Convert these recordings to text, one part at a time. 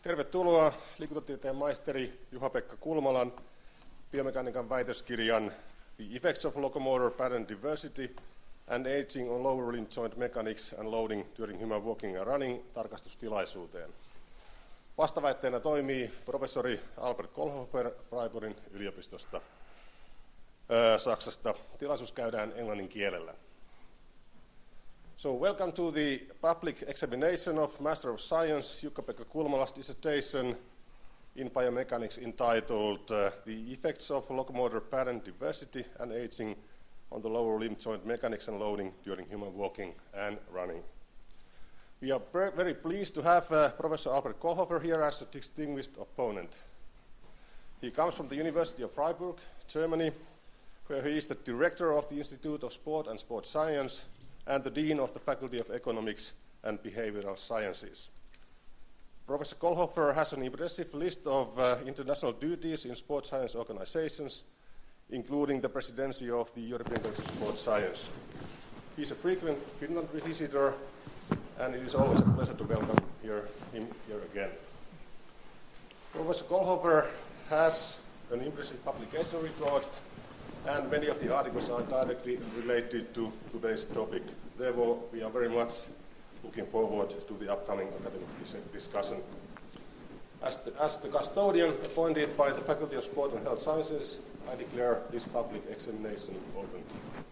Tervetuloa liikuntatieteen maisteri Juha-Pekka Kulmalan biomekaniikan väitöskirjan The Effects of Locomotor Pattern Diversity and Aging on Lower Limb Joint Mechanics and Loading During Human Walking and Running tarkastustilaisuuteen. Vastaväitteenä toimii professori Albert Kohlhofer Freiburgin yliopistosta Saksasta. Tilaisuus käydään englannin kielellä. So welcome to the public examination of Master of Science Jukka-Pekka Kulmala's dissertation in biomechanics entitled The Effects of Locomotor Pattern Diversity and Aging on the Lower Limb Joint Mechanics and Loading During Human Walking and Running. We are very pleased to have Professor Albert Kohlhofer here as a distinguished opponent. He comes from the University of Freiburg, Germany, where he is the director of the Institute of Sport and Sports Science and the Dean of the Faculty of Economics and Behavioral Sciences. Professor Kohlhofer has an impressive list of international duties in sports science organizations, including the presidency of the European College of Sports Science. He is a frequent Finland visitor, and it is always a pleasure to welcome him here again. Professor Kohlhofer has an impressive publication record, and many of the articles are directly related to today's topic. Therefore, we are very much looking forward to the upcoming academic discussion. As the custodian appointed by the Faculty of Sport and Health Sciences, I declare this public examination opened.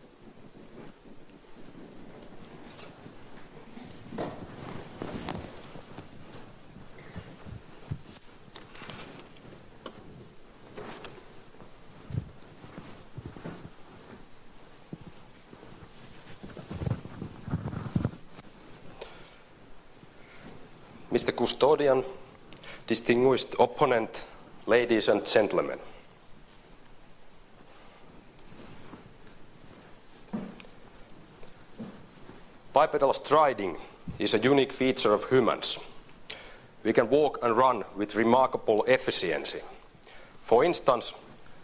Mr. Custodian, distinguished opponent, ladies and gentlemen. Bipedal striding is a unique feature of humans. We can walk and run with remarkable efficiency. For instance,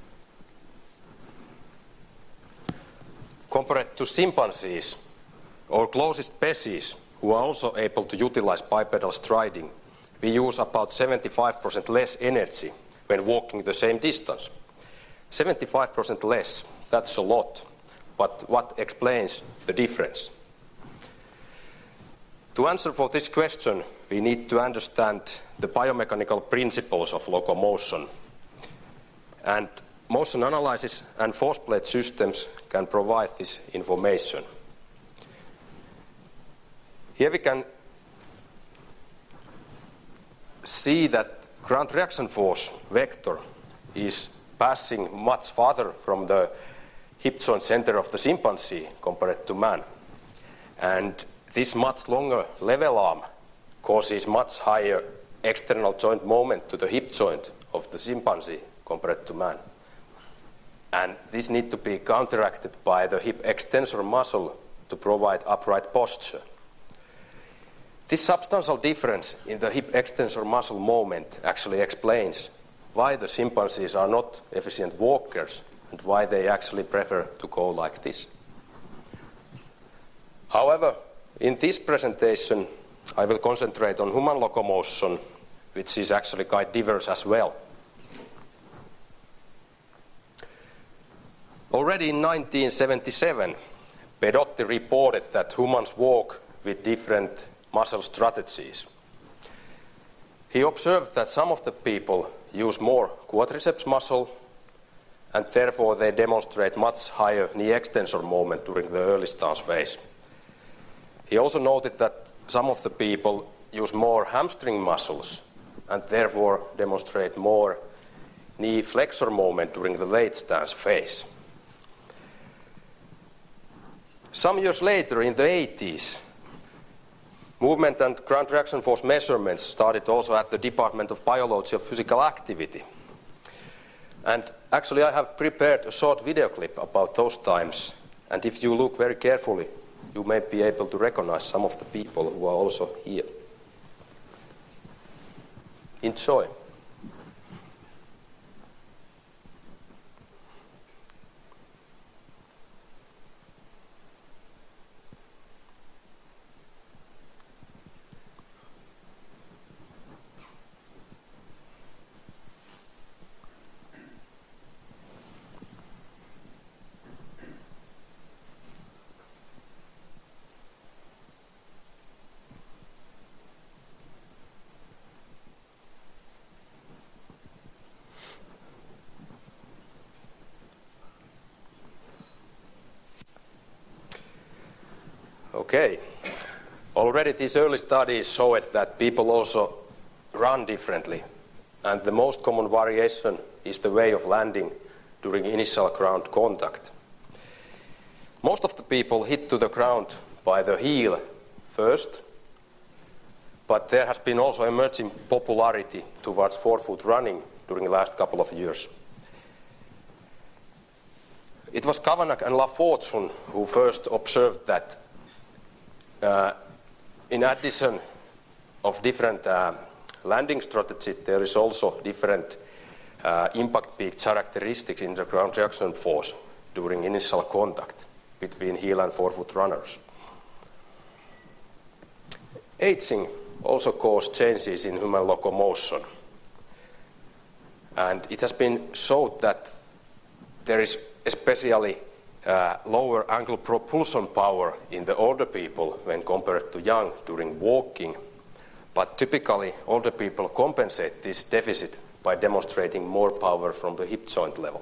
compared to chimpanzees or closest species, who are also able to utilize bipedal striding, we use about 75% less energy when walking the same distance. 75% less, that's a lot, but what explains the difference? To answer for this question, we need to understand the biomechanical principles of locomotion, and motion analysis and force plate systems can provide this information. Here we can see that ground reaction force vector is passing much farther from the hip joint center of the chimpanzee compared to man. And this much longer level arm causes much higher external joint moment to the hip joint of the chimpanzee compared to man. And this needs to be counteracted by the hip extensor muscle to provide upright posture. This substantial difference in the hip extensor muscle moment actually explains why the chimpanzees are not efficient walkers and why they actually prefer to go like this. However, in this presentation, I will concentrate on human locomotion, which is actually quite diverse as well. Already in 1977, Pedotti reported that humans walk with different muscle strategies. He observed that some of the people use more quadriceps muscle, and therefore they demonstrate much higher knee extensor moment during the early stance phase. He also noted that some of the people use more hamstring muscles and therefore demonstrate more knee flexor moment during the late stance phase. Some years later, in the 80s, movement and ground reaction force measurements started also at the Department of Biology of Physical Activity. And actually I have prepared a short video clip about those times, and if you look very carefully, you may be able to recognize some of the people who are also here. Enjoy. Okay. Already these early studies showed that people also run differently, and the most common variation is the way of landing during initial ground contact. Most of the people hit to the ground by the heel first, but there has been also emerging popularity towards forefoot running during the last couple of years. It was Kavanagh and LaFortune who first observed that in addition of different landing strategies, there is also different impact peak characteristics in the ground reaction force during initial contact between heel and forefoot runners. Aging also caused changes in human locomotion, and it has been shown that there is especially lower angle propulsion power in the older people when compared to young during walking, but typically older people compensate this deficit by demonstrating more power from the hip joint level.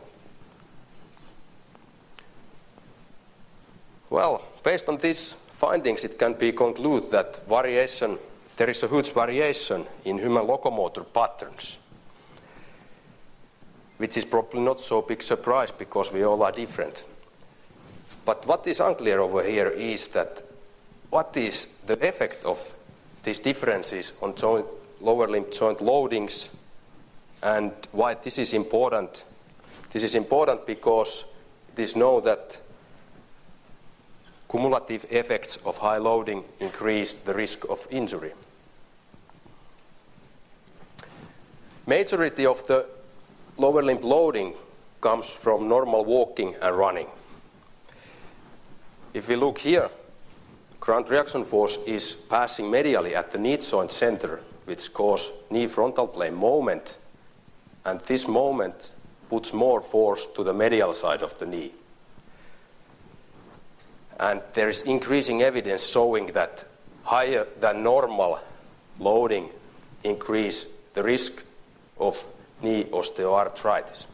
Well, based on these findings, it can be concluded that there is a huge variation in human locomotor patterns, which is probably not so big surprise because we all are different. But what is unclear over here is that what is the effect of these differences on lower limb joint loadings, and why this is important. This is important because it is known that cumulative effects of high loading increase the risk of injury. Majority of the lower limb loading comes from normal walking and running. If we look here, ground reaction force is passing medially at the knee joint center, which causes knee frontal plane moment, and this moment puts more force to the medial side of the knee. And there is increasing evidence showing that higher than normal loading increase the risk of knee osteoarthritis.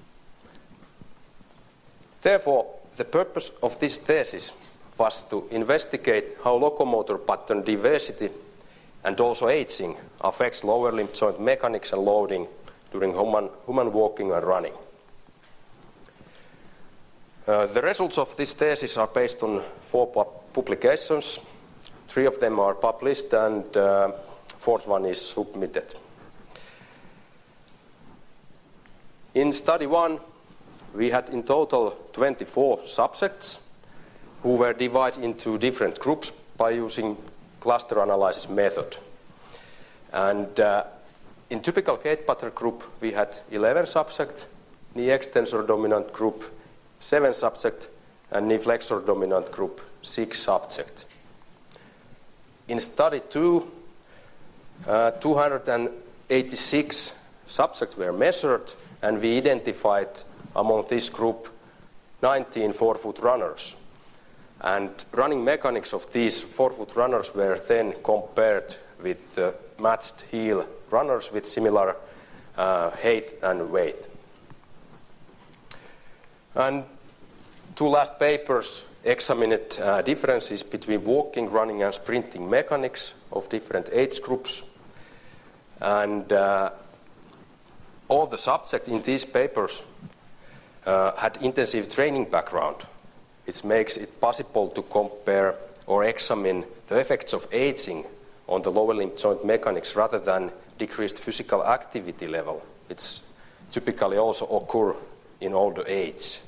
Therefore, the purpose of this thesis was to investigate how locomotor pattern diversity and also aging affects lower limb joint mechanics and loading during human walking and running. The results of this thesis are based on 4 publications. 3 of them are published and 4th one is submitted. In study 1, we had in total 24 subjects who were divided into different groups by using cluster analysis method. And in typical gait pattern group, we had 11 subjects, knee extensor dominant group 7 subjects, and knee flexor dominant group 6 subjects. In study 2, 286 subjects were measured, and we identified among this group 19 forefoot runners. And running mechanics of these forefoot runners were then compared with matched heel runners with similar height and weight. And 2 last papers examined differences between walking, running, and sprinting mechanics of different age groups. And all the subjects in these papers had intensive training background, which makes it possible to compare or examine the effects of aging on the lower limb joint mechanics rather than decreased physical activity level, which typically also occur in older age.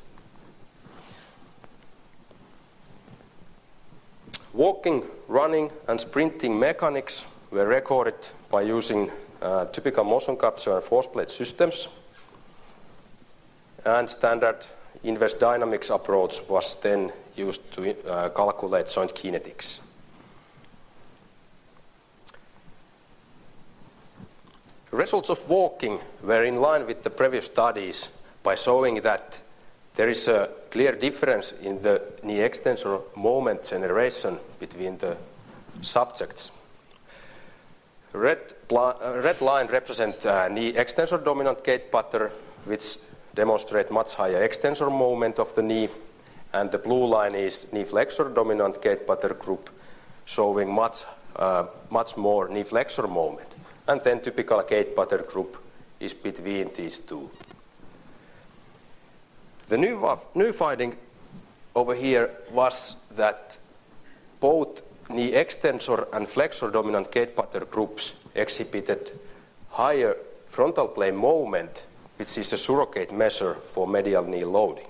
Walking, running, and sprinting mechanics were recorded by using typical motion capture and force plate systems, and standard inverse dynamics approach was then used to calculate joint kinetics. Results of walking were in line with the previous studies by showing that there is a clear difference in the knee extensor moment generation between the subjects. Red line represents knee extensor dominant gait pattern, which demonstrate much higher extensor moment of the knee, and the blue line is knee flexor dominant gait pattern group, showing much more knee flexor moment. And then typical gait pattern group is between these two. The new finding over here was that both knee extensor and flexor dominant gait pattern groups exhibited higher frontal plane moment, which is a surrogate measure for medial knee loading.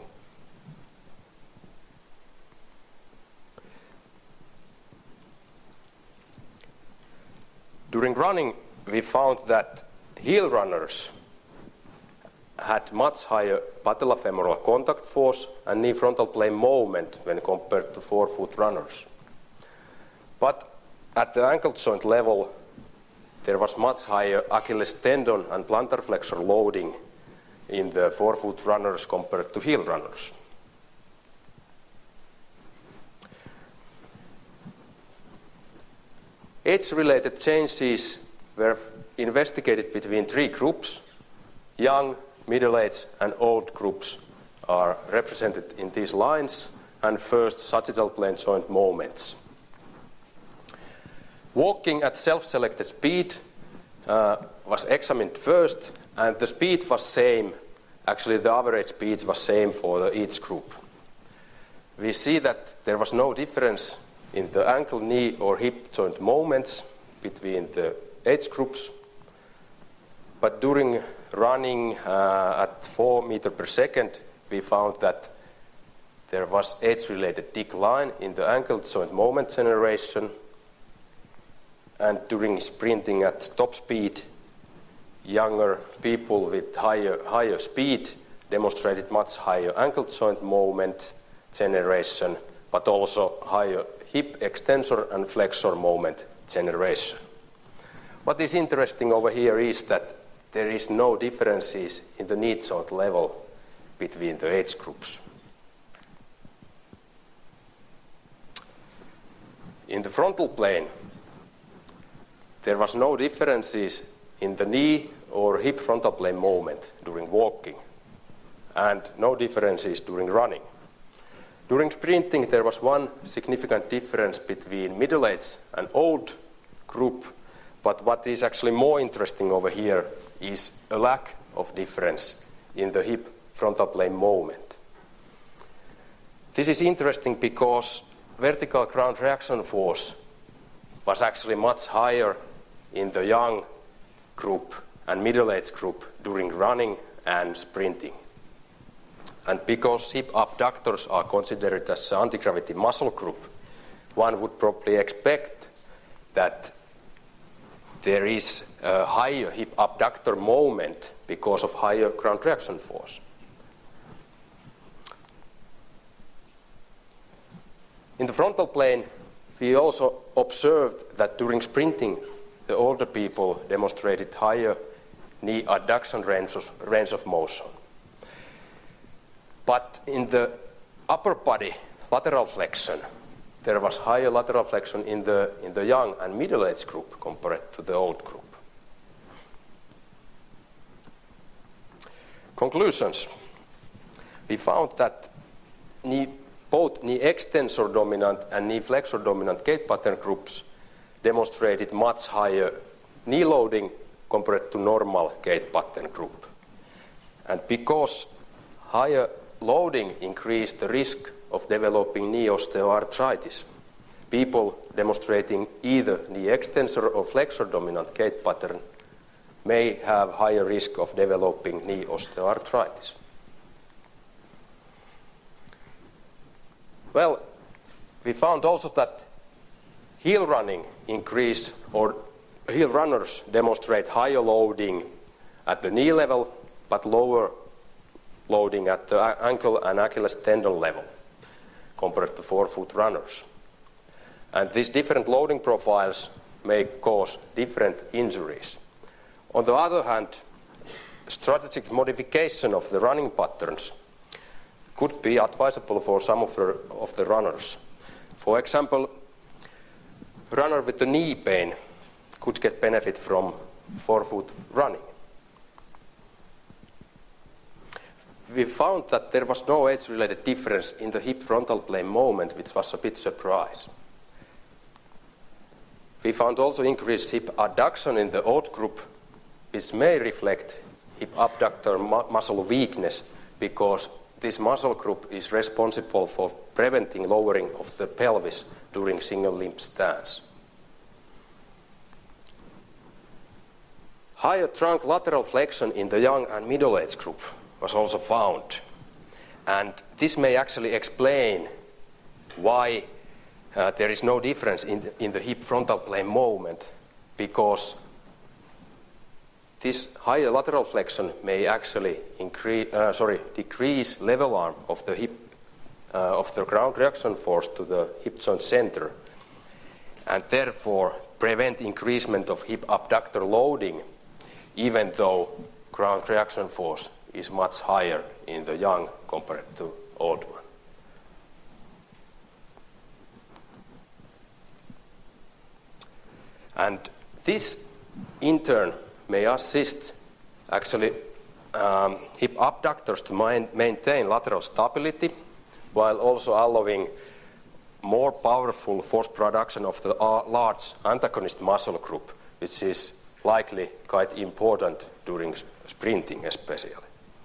During running, we found that heel runners had much higher patellofemoral contact force and knee frontal plane moment when compared to forefoot runners. But at the ankle joint level, there was much higher Achilles tendon and plantar flexor loading in the forefoot runners compared to heel runners. Age-related changes were investigated between three groups. Young, middle-aged and old groups are represented in these lines, and first sagittal plane joint moments. Walking at self-selected speed was examined first, and the speed was same. Actually, the average speed was same for each group. We see that there was no difference in the ankle, knee or hip joint moments between the age groups. But during running at 4 meters per second, we found that there was age-related decline in the ankle joint moment generation. And during sprinting at top speed, younger people with higher speed demonstrated much higher ankle joint moment generation, but also higher hip extensor and flexor moment generation. What is interesting over here is that there is no differences in the knee joint level between the age groups. In the frontal plane, there was no differences in the knee or hip frontal plane moment during walking, and no differences during running. During sprinting, there was one significant difference between middle-aged and old group, but what is actually more interesting over here is a lack of difference in the hip frontal plane moment. This is interesting because vertical ground reaction force was actually much higher in the young group and middle-aged group during running and sprinting. And because hip abductors are considered as an anti-gravity muscle group, one would probably expect that there is a higher hip abductor moment because of higher ground reaction force. In the frontal plane, we also observed that during sprinting, the older people demonstrated higher knee adduction range of motion. But in the upper body lateral flexion, there was higher lateral flexion in the young and middle-aged group compared to the old group. Conclusions. We found that both knee extensor dominant and knee flexor dominant gait pattern groups demonstrated much higher knee loading compared to normal gait pattern group. And because higher loading increased the risk of developing knee osteoarthritis, people demonstrating either knee extensor or flexor dominant gait pattern may have higher risk of developing knee osteoarthritis. Well, we found also that heel running increase, or heel runners demonstrate higher loading at the knee level, but lower loading at the ankle and Achilles tendon level compared to forefoot runners. And these different loading profiles may cause different injuries. On the other hand, strategic modification of the running patterns could be advisable for some of the runners. For example, a runner with the knee pain could get benefit from forefoot running. We found that there was no age-related difference in the hip frontal plane moment, which was a bit surprise. We found also increased hip adduction in the old group, which may reflect hip abductor muscle weakness, because this muscle group is responsible for preventing lowering of the pelvis during single limb stance. Higher trunk lateral flexion in the young and middle-aged group was also found. And this may actually explain why there is no difference in the hip frontal plane movement, because this higher lateral flexion may actually decrease level arm of the hip of the ground reaction force to the hip joint center, and therefore prevent increasement of hip abductor loading, even though ground reaction force is much higher in the young compared to old one. And this in turn may assist actually hip abductors to maintain lateral stability, while also allowing more powerful force production of the large antagonist muscle group, which is likely quite important during sprinting especially.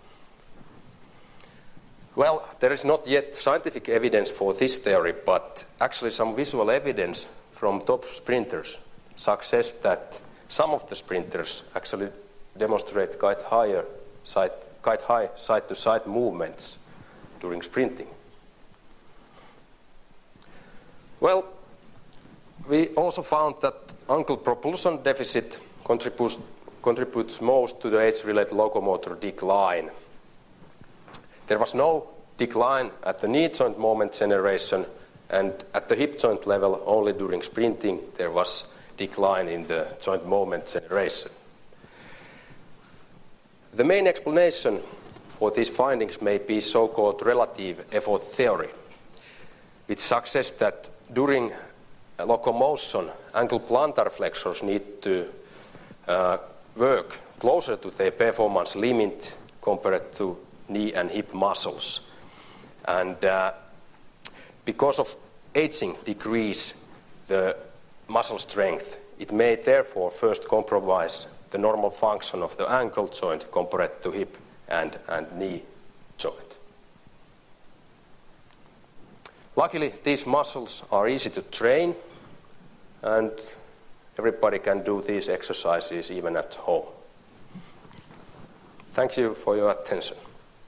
Well, there is not yet scientific evidence for this theory, but actually some visual evidence from top sprinters suggests that some of the sprinters actually demonstrate quite high side-to-side movements during sprinting. Well, we also found that ankle propulsion deficit contributes most to the age-related locomotor decline. There was no decline at the knee joint moment generation, and at the hip joint level only during sprinting there was decline in the joint moment generation. The main explanation for these findings may be so-called relative effort theory, which suggests that during locomotion, ankle plantar flexors need to work closer to their performance limit compared to knee and hip muscles. And because of aging decrease the muscle strength, it may therefore first compromise the normal function of the ankle joint compared to hip and knee joint. Luckily, these muscles are easy to train, and everybody can do these exercises even at home. Thank you for your attention.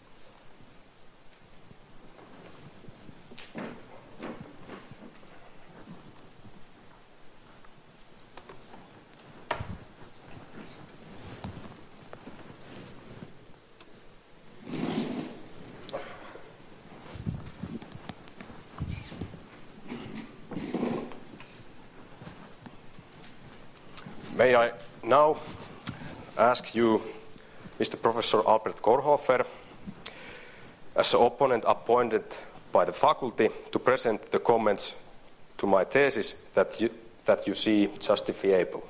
May I now ask you, Mr. Professor Albert Korhofer, as an opponent appointed by the faculty, to present the comments to my thesis that you see justifiable.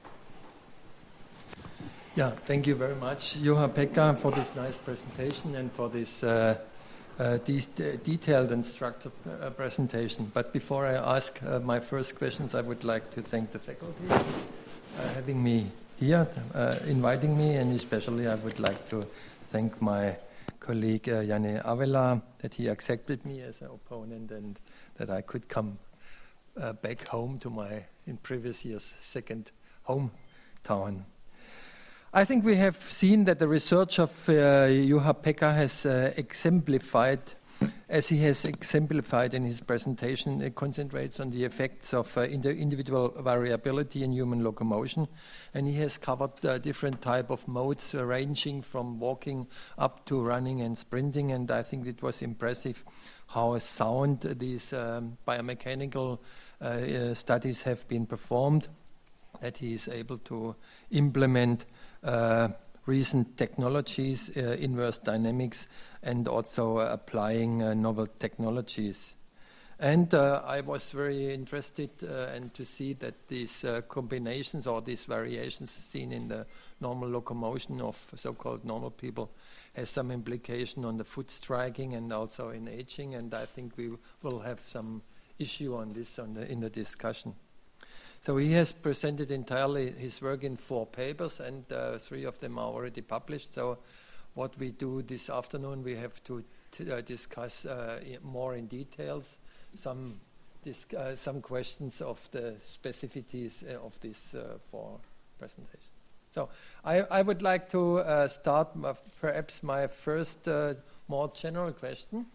Yeah, thank you very much, Juha-Pekka, for this nice presentation and for this detailed and structured presentation. But before I ask my first questions, I would like to thank the faculty having me here, inviting me, and especially I would like to thank my colleague Janne Avela that he accepted me as an opponent and that I could come back home to my, in previous years, second hometown. I think we have seen that the research of Juha-Pekka has exemplified, as he has exemplified in his presentation, it concentrates on the effects of individual variability in human locomotion, and he has covered different type of modes ranging from walking up to running and sprinting, and I think it was impressive how sound these biomechanical studies have been performed, that he is able to implement recent technologies, inverse dynamics, and also applying novel technologies. And I was very interested and to see that these combinations or these variations seen in the normal locomotion of so-called normal people has some implication on the foot striking and also in aging, and I think we will have some issue on this in the discussion. So he has presented entirely his work in 4 papers, and 3 of them are already published. So what we do this afternoon, we have to discuss more in details some questions of the specificities of these 4 presentations. So I would like to start perhaps my first more general question.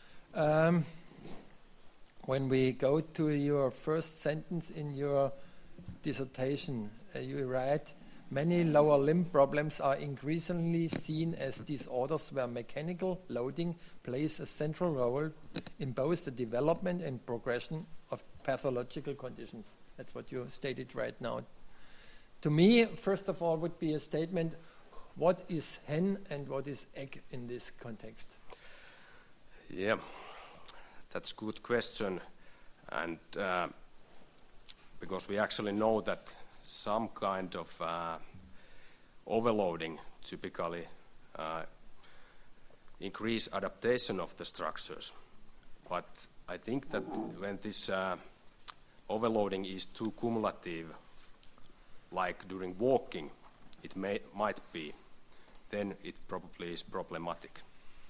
When we go to your first sentence in your dissertation, you write, many lower limb problems are increasingly seen as disorders where mechanical loading plays a central role in both the development and progression of pathological conditions. That's what you stated right now. To me, first of all, would be a statement, what is hen and what is egg in this context? Yeah, that's a good question. And because we actually know that some kind of overloading typically increase adaptation of the structures. But I think that when this overloading is too cumulative, like during walking, it might be, then it probably is problematic.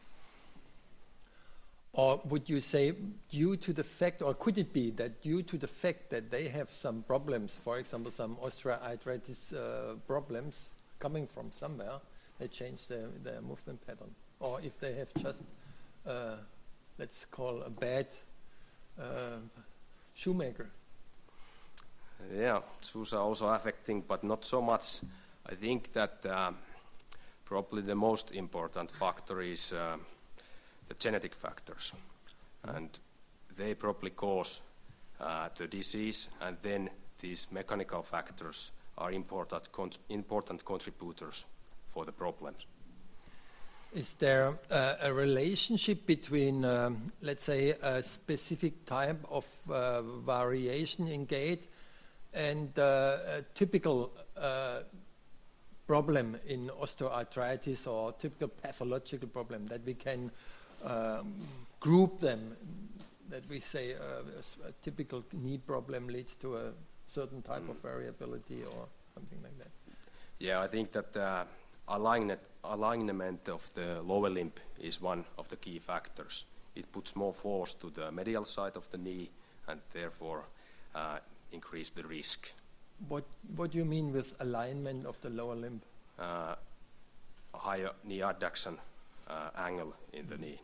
Or would you say due to the fact, or could it be that due to the fact that they have some problems, for example, some osteoarthritis problems coming from somewhere, they change their movement pattern? Or if they have just, let's call a bad shoemaker? Yeah, shoes are also affecting, but not so much. I think that probably the most important factor is the genetic factors, and they probably cause the disease, and then these mechanical factors are important contributors for the problems. Is there a relationship between, let's say, a specific type of variation in gait and a typical problem in osteoarthritis or typical pathological problem that we can group them, that we say a typical knee problem leads to a certain type of variability or something like that? Yeah, I think that alignment of the lower limb is one of the key factors. It puts more force to the medial side of the knee and therefore increase the risk. What do you mean with alignment of the lower limb? Higher knee adduction angle in the knee.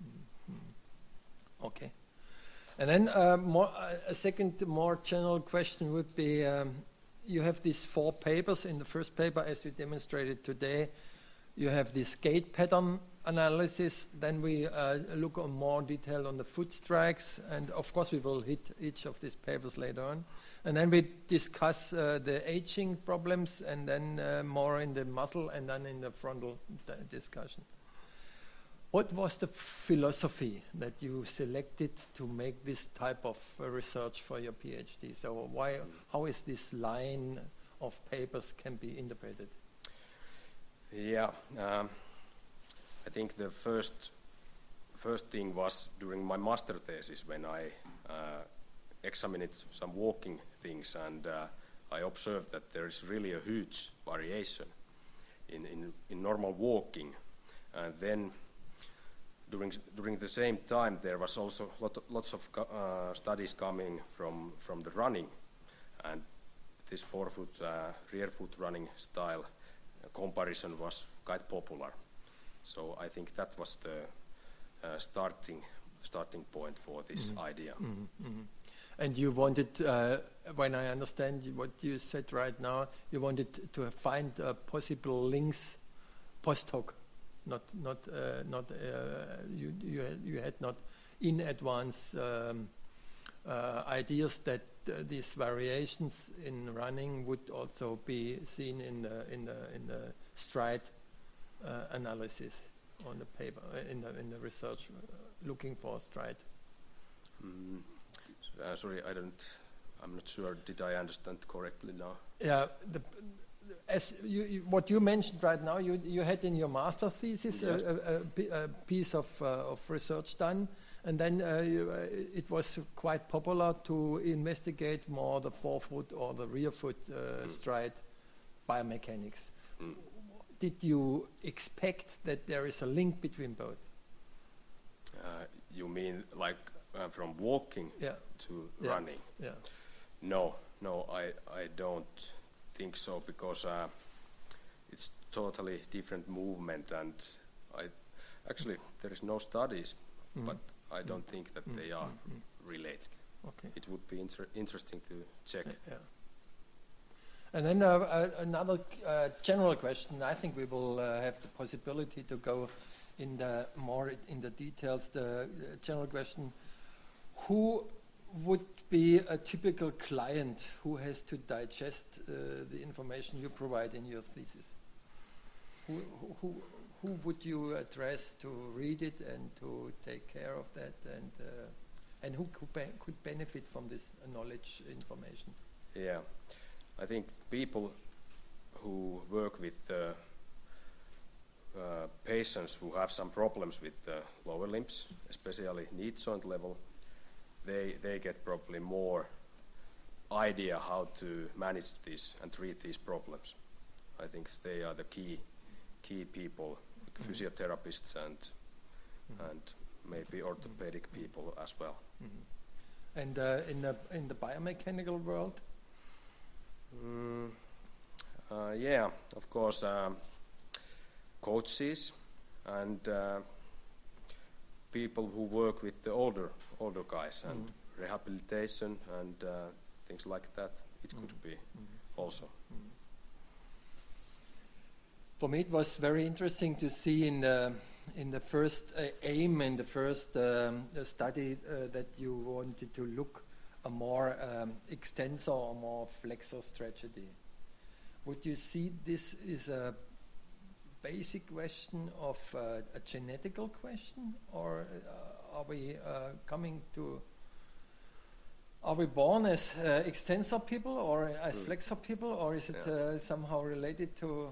Okay. And then a second more general question would be, you have these 4 papers. In the first paper, as you demonstrated today, you have this gait pattern analysis. Then we look on more detail on the foot strikes, and of course we will hit each of these papers later on. And then we discuss the aging problems, and then more in the muscle, and then in the frontal discussion. What was the philosophy that you selected to make this type of research for your PhD? So how is this line of papers can be interpreted? Yeah, I think the first thing was during my master thesis when I examined some walking things, and I observed that there is really a huge variation in normal walking, and then during the same time there was also lots of studies coming from the running, and this forefoot rear foot running style comparison was quite popular. So I think that was the starting point for this idea. And you wanted, when I understand what you said right now, you wanted to find possible links post hoc. You had not in advance ideas that these variations in running would also be seen in the stride analysis on the paper in the research looking for stride. Sorry, I'm not sure. Did I understand correctly now? Yeah. As what you mentioned right now, you had in your master thesis a piece of research done, And then it was quite popular to investigate more the forefoot or the rear foot stride biomechanics. Did you expect that there is a link between both? You mean like from walking to running? Yeah. No, I don't think so, because it's totally different movement, and actually there is no studies, but I don't think that they are related. Okay. It would be interesting to check. Yeah. And then another general question. I think we will have the possibility to go in more in the details. The general question: who would be a typical client who has to digest the information you provide in your thesis? Who would you address to read it and to take care of that, and who could benefit from this knowledge information? Yeah, I think people who work with patients who have some problems with the lower limbs, especially knee joint level, they get probably more idea how to manage this and treat these problems. I think they are the key people, like physiotherapists and maybe orthopedic people as well. And in the biomechanical world? Yeah, of course, coaches and people who work with the older guys and rehabilitation and things like that. It could be also. For me, it was very interesting to see in the first aim and the first study that you wanted to look a more extensor or more flexor strategy. Would you see this is a basic question of a genetical question, or are we are we born as extensor people or as flexor people, or is it somehow related to?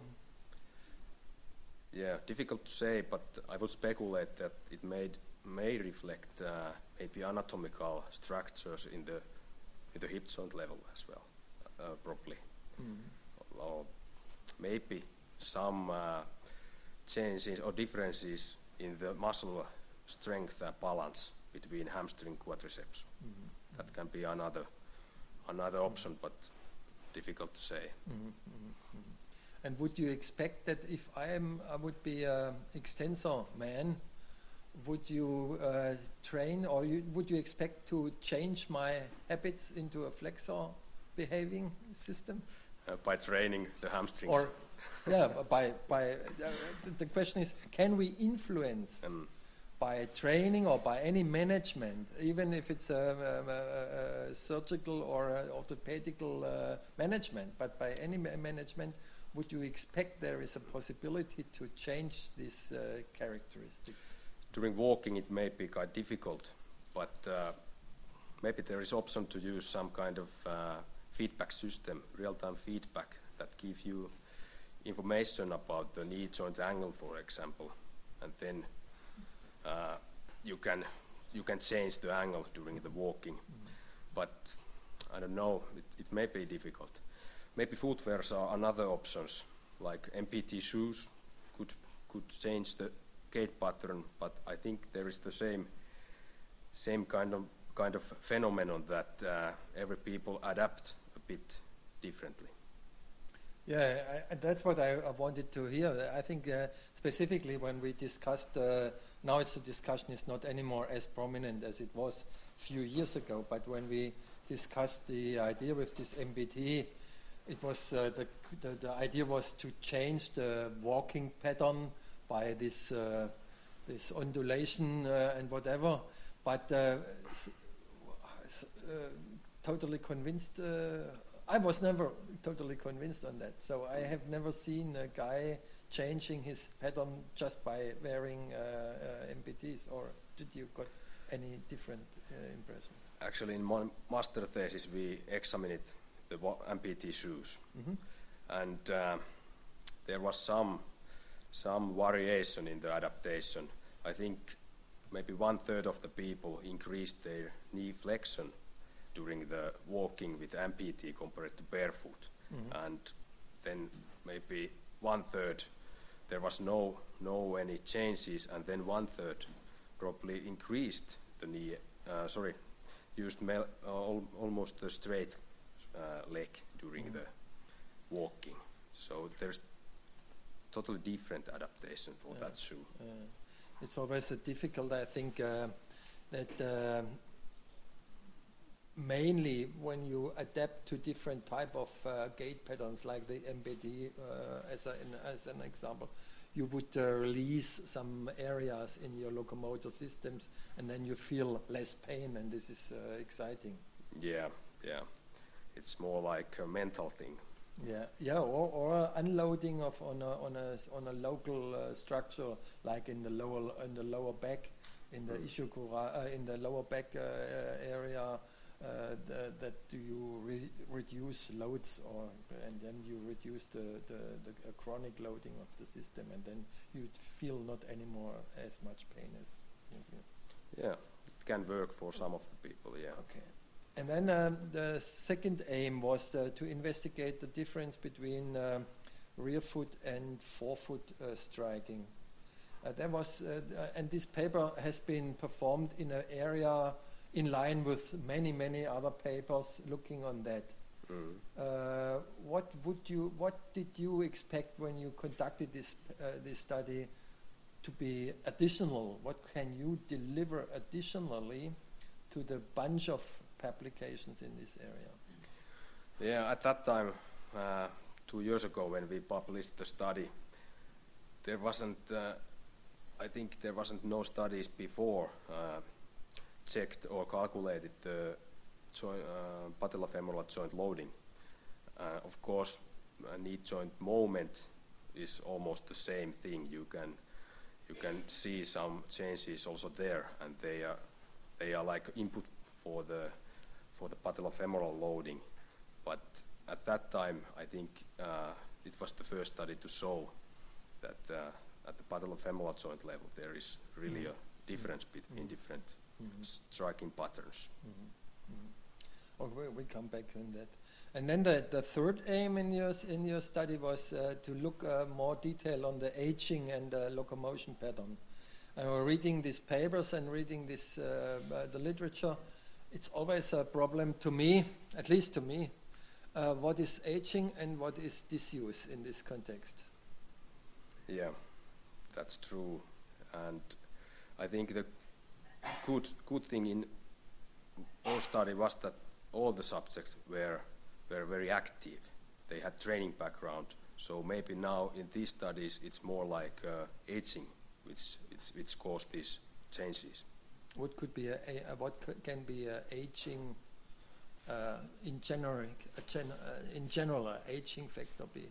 Yeah, difficult to say, but I would speculate that it may reflect maybe anatomical structures in the hip joint level as well, probably. Or maybe some changes or differences in the muscle strength balance between hamstring quadriceps. That can be another option, but difficult to say. And would you expect that if I would be an extensor man, would you train, or would you expect to change my habits into a flexor behaving system? By training the hamstrings. Or, yeah, by the question is, can we influence by training or by any management, even if it's a surgical or orthopedical management, but by any management, would you expect there is a possibility to change these characteristics? During walking it may be quite difficult, but maybe there is option to use some kind of feedback system, real-time feedback, that give you information about the knee joint angle, for example, and then you can change the angle during the walking. But I don't know, it may be difficult. Maybe footwears are another options, like MPT shoes could change the gait pattern, but I think there is the same kind of phenomenon that every people adapt a bit differently. Yeah, that's what I wanted to hear. I think specifically when we discussed, now the discussion is not anymore as prominent as it was a few years ago, but when we discussed the idea with this MBT, it was the idea was to change the walking pattern by this undulation and whatever, but totally convinced. I was never totally convinced on that. So I have never seen a guy changing his pattern just by wearing MPTs. Or did you got any different impressions? Actually, in my master thesis, we examined the MPT shoes, and there was some variation in the adaptation. I think maybe 1/3 of the people increased their knee flexion during the walking with MPT compared to barefoot. And then maybe 1/3 there was no any changes, and then 1/3 probably increased the knee, used almost the straight leg during the walking. So there's totally different adaptation for that shoe. It's always difficult, I think, that mainly when you adapt to different type of gait patterns, like the MPT as an example, you would release some areas in your locomotor systems, and then you feel less pain, and this is exciting. Yeah. It's more like a mental thing. Or unloading of on a local structure, like in the lower back, in the ishikura, in the lower back area, that you reduce loads, and then you reduce the chronic loading of the system, and then you feel not anymore as much pain as. Yeah, it can work for some of the people. Yeah. Okay. And then the second aim was to investigate the difference between rear foot and forefoot striking. And this paper has been performed in an area in line with many other papers looking on that. What did you expect when you conducted this study to be additional? What can you deliver additionally to the bunch of applications in this area? Yeah, at that time, 2 years ago, when we published the study, there wasn't. I think there wasn't no studies before checked or calculated the patellofemoral joint loading. Of course, knee joint moment is almost the same thing. You can see some changes also there, and they are like input for the patellofemoral loading. But at that time, I think it was the first study to show that at the patellofemoral joint level there is really a difference between different striking patterns. Okay, we come back on that. And then the third aim in your study was to look more detail on the aging and the locomotion pattern. Reading these papers and reading this the literature, it's always a problem to me, at least to me, what is aging and what is disuse in this context. Yeah, that's true. And I think the good thing in our study was that all the subjects were very active. They had training background. So maybe now in these studies it's more like aging which caused these changes. What could be what can be aging in general? In general, aging factor be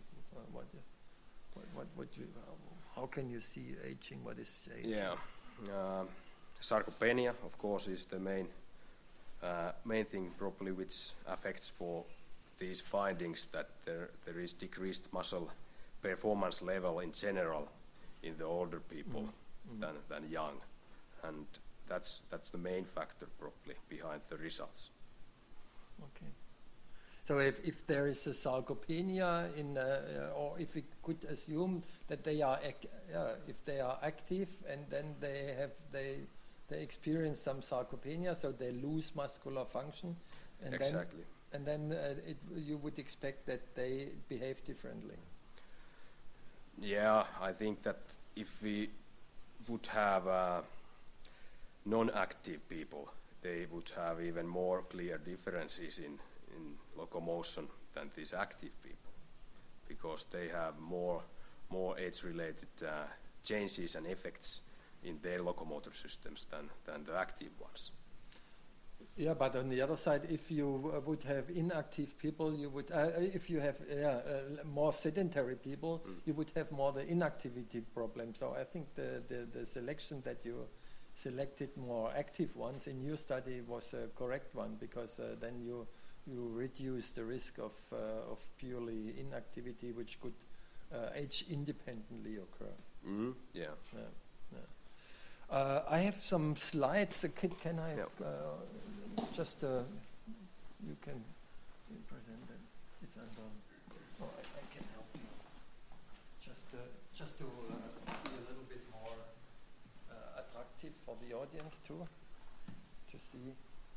how can you see aging? What is aging? Yeah, sarcopenia, of course, is the main thing probably which affects for these findings, that there is decreased muscle performance level in general in the older people than young, and that's the main factor probably behind the results. Okay. So if there is a sarcopenia or if we could assume that they are if they are active and then they experience some sarcopenia, so they lose muscular function, and exactly. Then you would expect that they behave differently. Yeah, I think that if we would have non-active people, they would have even more clear differences in locomotion than these active people, because they have more age-related changes and effects in their locomotor systems than the active ones. Yeah, but on the other side, if you would have inactive people, you would. If you have more sedentary people, you would have more the inactivity problem. So I think the selection that you selected more active ones in your study was a correct one, because then you reduce the risk of purely inactivity, which could age independently occur. Yeah. I have some slides. Can I just you can present it? It's under. Oh, I can help you. Just to be a little bit more attractive for the audience too, to see.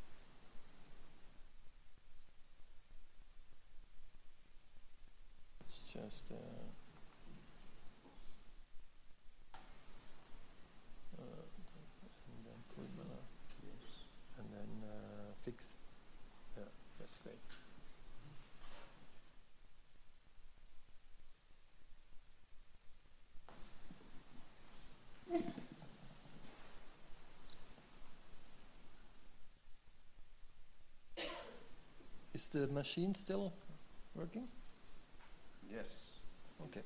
It's just. And then Kulmala, yes, and then fix. Yeah, that's great. Is the machine still working? Yes. Okay.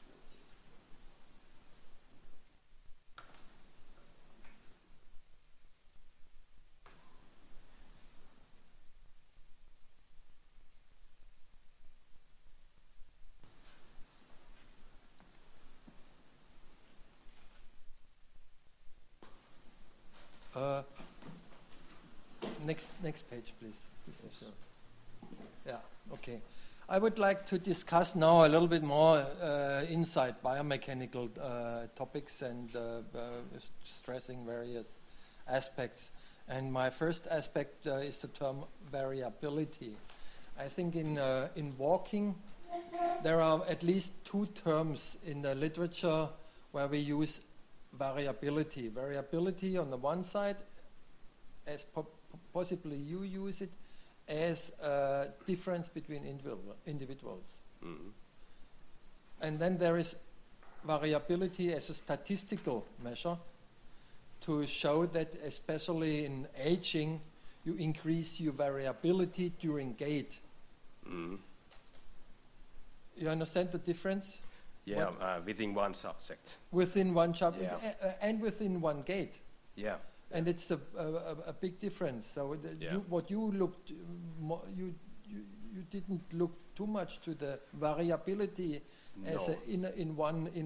Next page, please. Yeah, okay. I would like to discuss now a little bit more inside biomechanical topics and stressing various aspects. And my first aspect is the term variability. I think in walking, there are at least two terms in the literature where we use variability. Variability on the one side, as possibly you use it, as a difference between individuals. Mm-hmm. And then there is variability as a statistical measure to show that especially in aging, you increase your variability during gait. Mm-hmm. You understand the difference? Yeah, within one subject. Within one subject, and within one gait. Yeah. And it's a big difference. So what you looked, you didn't look too much to the variability as in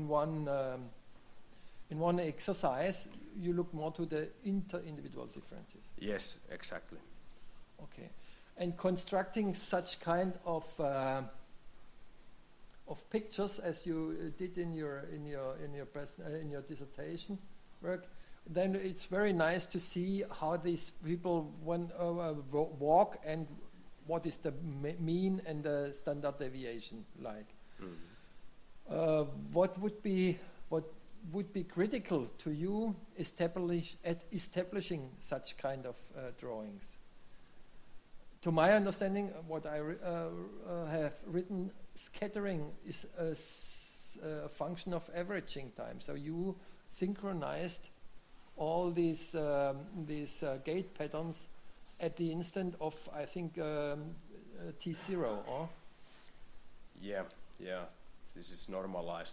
one exercise. You look more to the inter-individual differences. Yes, exactly. Okay, and constructing such kind of pictures as you did in your dissertation work. Then it's very nice to see how these people walk and what is the mean and the standard deviation like. Mm-hmm. What would be critical to you establishing such kind of drawings? To my understanding, what I have written, scattering is a function of averaging time. So you synchronized all these gait patterns at the instant of, I think, T0, or? Yeah. This is normalized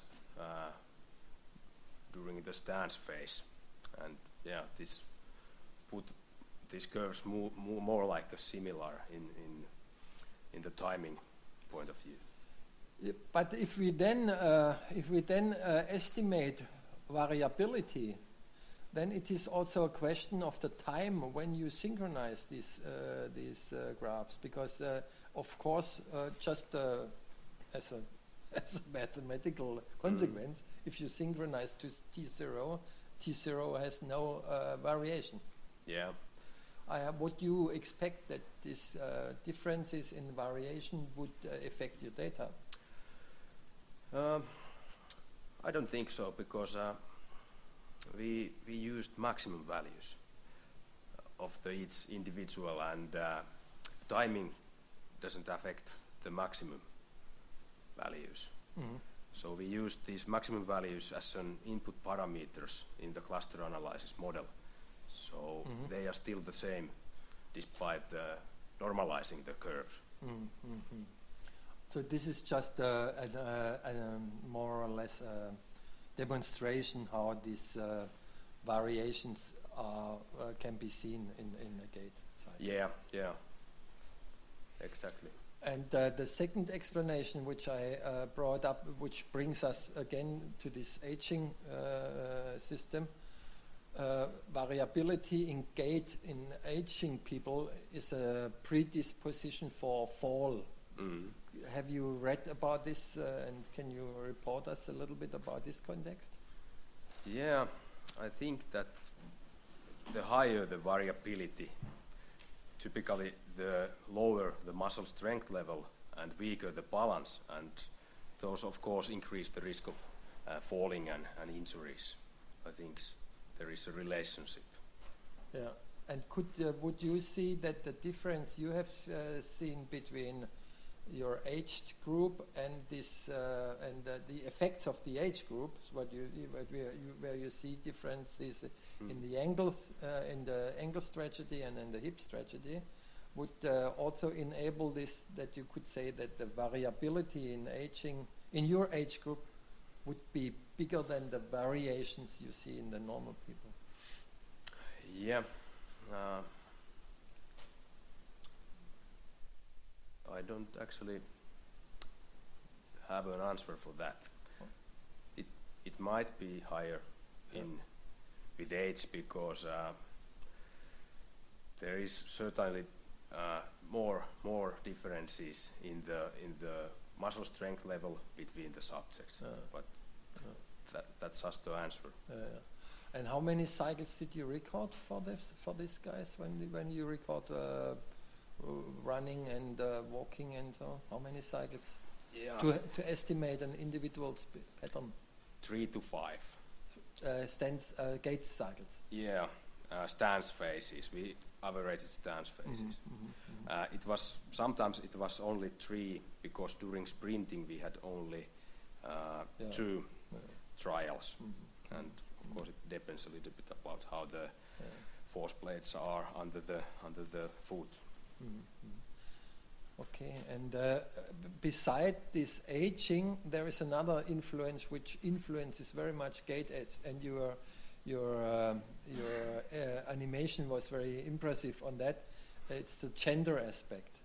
during the stance phase, and this put these curves more like a similar in the timing point of view. Yeah, but if we then estimate variability, then it is also a question of the time when you synchronize these graphs, because of course just as a mathematical consequence, if you synchronize to T0 has no variation. Yeah. Would you expect that these differences in variation would affect your data? I don't think so, because we used maximum values of each individual, and timing doesn't affect the maximum values. Mm-hmm. So we used these maximum values as an input parameters in the cluster analysis model. So they are still the same despite normalizing the curves. Mm-hmm. So this is just a more or less demonstration how these variations can be seen in the gait side. Yeah, exactly. And the second explanation which I brought up, which brings us again to this aging system, variability in gait in aging people is a predisposition for fall. Have you read about this, and can you report us a little bit about this context? Yeah, I think that the higher the variability, typically the lower the muscle strength level and weaker the balance, and those of course increase the risk of falling and injuries. I think there is a relationship. Yeah, and would you see that the difference you have seen between your aged group and this and the effects of the age group, where you see differences in the angles, in the ankle tragedy and in the hip tragedy, would also enable this, that you could say that the variability in aging in your age group would be bigger than the variations you see in the normal people? Yeah. I don't actually have an answer for that. It might be higher with age, because there is certainly more differences in the muscle strength level between the subjects. But that's just the answer. And how many cycles did you record for these guys when you record running and walking and so on? How many cycles? Yeah. To estimate an individual's pattern? 3 to 5. Gait cycles? Yeah, stance phases. We averaged stance phases. Sometimes it was only 3, because during sprinting we had only 2 trials. And of course it depends a little bit about how the force plates are under the foot. Okay, and beside this aging, there is another influence which influences very much gait, and your animation was very impressive on that. It's the gender aspect.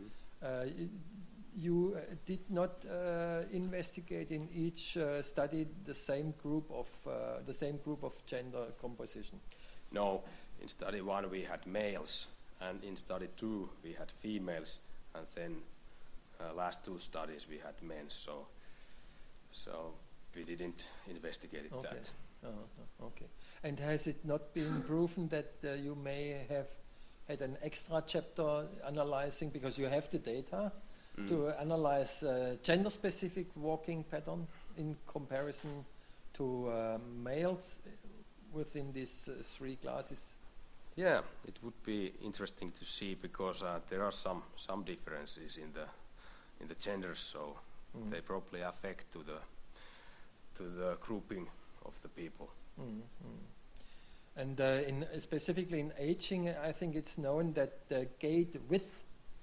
You did not investigate in each study the same group of gender composition. No, in study 1 we had males, and in study 2 we had females, and then last 2 studies we had men. So we didn't investigate that. Okay. And has it not been proven that you may have had an extra chapter analyzing, because you have the data, to analyze gender-specific walking pattern in comparison to males within these 3 classes? Yeah, it would be interesting to see, because there are some differences in the genders, so they probably affect to the grouping of the people. And specifically in aging, I think it's known that the gait width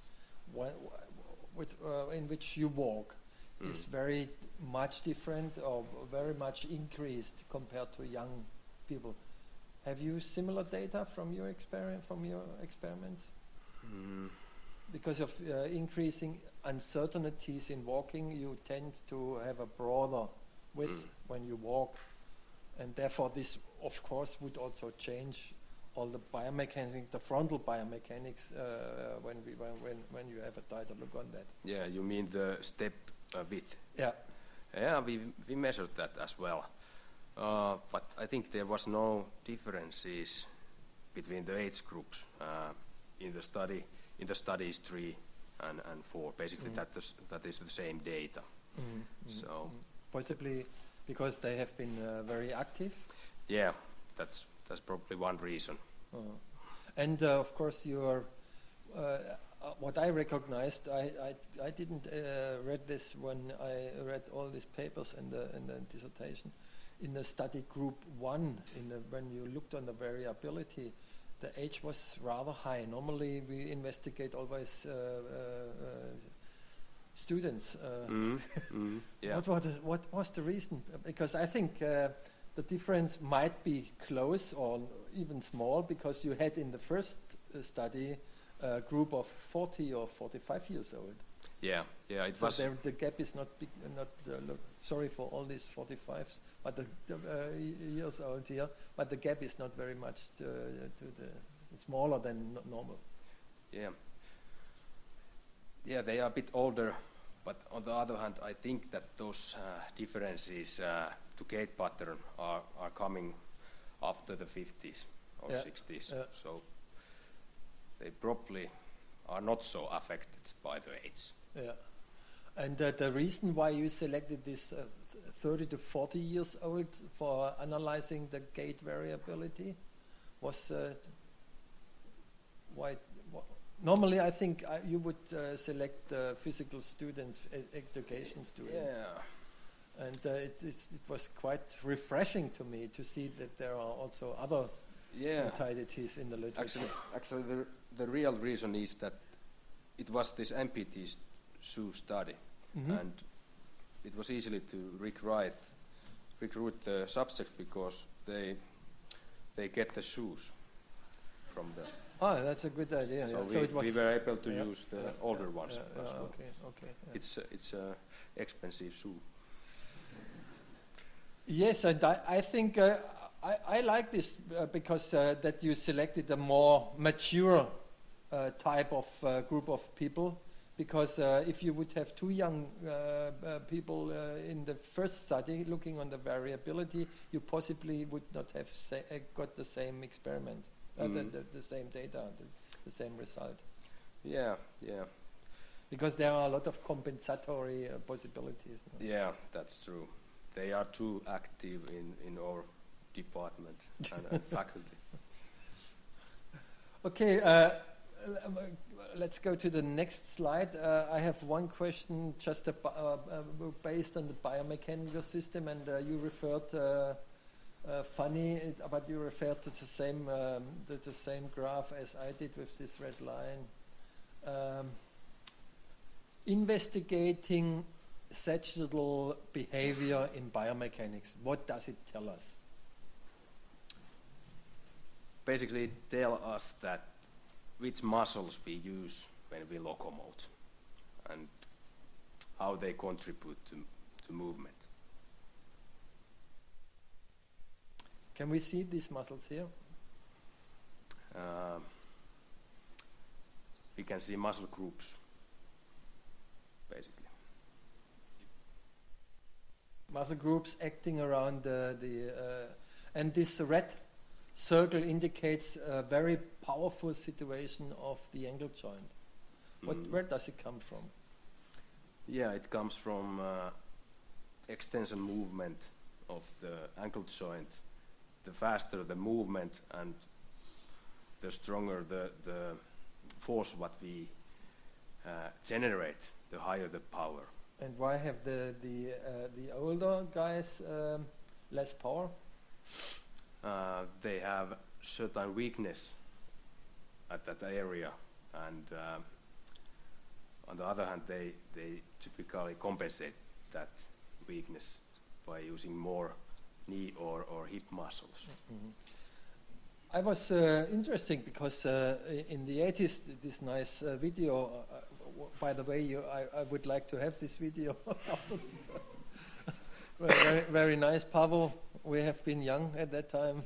in which you walk is very much different, or very much increased compared to young people. Have you similar data from your experiments? Because of increasing uncertainties in walking, you tend to have a broader width when you walk, and therefore this, of course, would also change all the biomechanics, the frontal biomechanics, when you have a tighter look on that. Yeah, you mean the step width? Yeah. Yeah, we measured that as well. But I think there was no differences between the age groups in the studies 3 and 4. Basically, that is the same data. So possibly because they have been very active. Yeah, that's probably one reason. And of course, your what I recognized, I didn't read this when I read all these papers in the dissertation. In the study group 1, when you looked on the variability, the age was rather high. Normally, we investigate always students. Yeah. What was the reason? Because I think the difference might be close or even small, because you had in the first study a group of 40 or 45 years old. Yeah, it So was. the gap is not big. Sorry for all these 45s, but the years old here. But the gap is not very much to the. It's smaller than normal. Yeah. Yeah, they are a bit older, but on the other hand, I think that those differences to gait pattern are coming after the 50s or 60s. Yeah. So they probably are not so affected by the age. Yeah. And the reason why you selected this 30 to 40 years old for analyzing the gait variability was why? Normally, I think you would select physical students, education students. Yeah. And it was quite refreshing to me to see that there are also other entities in the literature. Actually, the real reason is that it was this MPT shoe study, and it was easily to recruit the subject because they get the shoes from the. Oh, that's a good idea. So, so we were able to use the older ones as well. Okay. It's a expensive shoe. Yes, and I think I like this because that you selected a more mature type of group of people. Because if you would have two young people in the first study looking on the variability, you possibly would not have got the same experiment, the same data, the same result. Yeah. Because there are a lot of compensatory possibilities. No? Yeah, that's true. They are too active in our department and faculty. Okay, let's go to the next slide. I have one question just based on the biomechanical system, and you referred funny, but you referred to the same graph as I did with this red line. Investigating sagittal behavior in biomechanics. What does it tell us? Basically, it tells us that which muscles we use when we locomote and how they contribute to movement. Can we see these muscles here? We can see muscle groups, basically. Muscle groups acting around and this red circle indicates a very powerful situation of the ankle joint. Where does it come from? Yeah, it comes from extension movement of the ankle joint. The faster the movement and the stronger the force what we generate, the higher the power. And why have the older guys less power? They have certain weakness at that area, and on the other hand, they typically compensate that weakness by using more knee or hip muscles. Mm-hmm. I was interesting because in the 80s, this nice video. By the way, I would like to have this video after. Very, very nice, Pavel. We have been young at that time.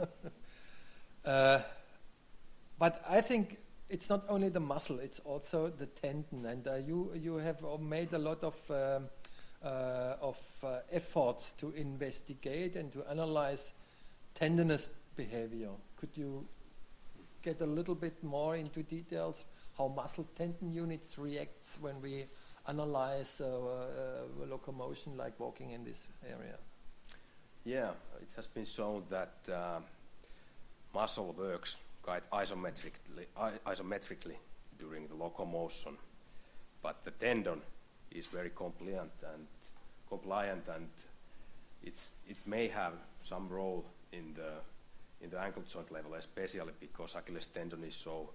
But I think it's not only the muscle, it's also the tendon. And you have made a lot of efforts to investigate and to analyze tendinous behavior. Could you get a little bit more into details how muscle tendon units react when we analyze locomotion like walking in this area? Yeah, it has been shown that muscle works quite isometrically during the locomotion, but the tendon is very compliant and it may have some role in the ankle joint level, especially because Achilles tendon is so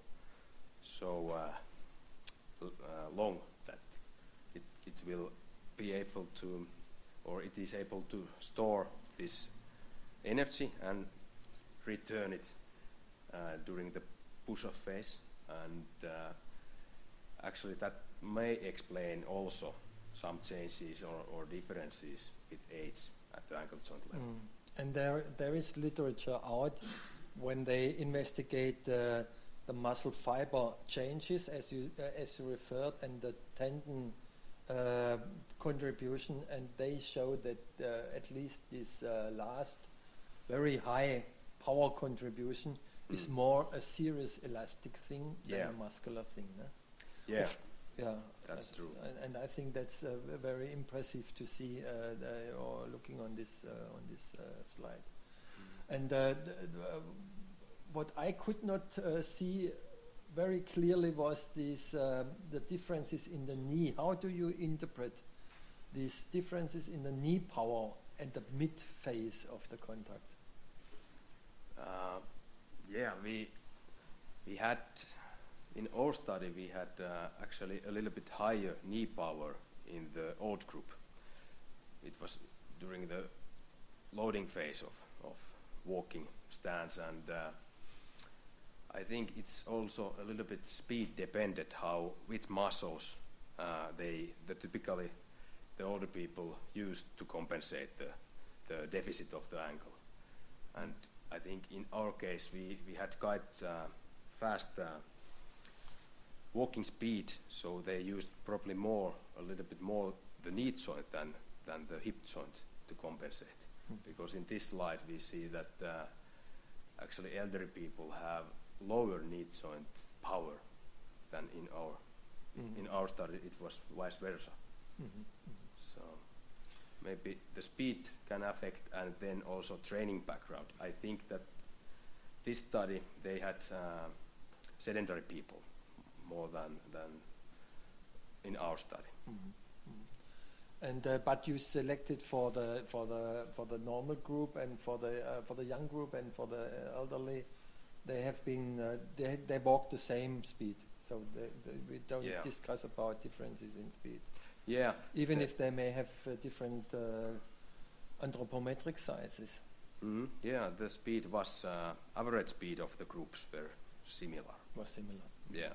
long that it will be able to, or it is able to store this energy and return it during the push-off phase. And actually that may explain also some changes or differences with age at the ankle joint level. And there is literature out when they investigate the muscle fiber changes, as you referred, and the tendon contribution, and they show that at least this last very high power contribution is more a serious elastic thing than a muscular thing. No? Yeah. Yeah, that's true. And I think that's very impressive to see, or looking on this slide. And what I could not see very clearly was the differences in the knee. How do you interpret these differences in the knee power at the mid phase of the contact? We had in our study we had actually a little bit higher knee power in the old group. It was during the loading phase of walking stance, and I think it's also a little bit speed dependent which muscles typically the older people used to compensate the deficit of the ankle. And I think in our case we had quite fast walking speed, so they used probably a little bit more the knee joint than the hip joint to compensate. Because in this slide we see that actually elderly people have lower knee joint power than in our study. It was vice versa. So maybe the speed can affect, and then also training background. I think that this study they had sedentary people more than in our study. And but you selected for the normal group and for the young group and for the elderly, they have been they walk the same speed, so we don't discuss about differences in speed. Yeah, even if they may have different anthropometric sizes. Yeah, the speed was average speed of the groups were similar. Was similar. Yeah.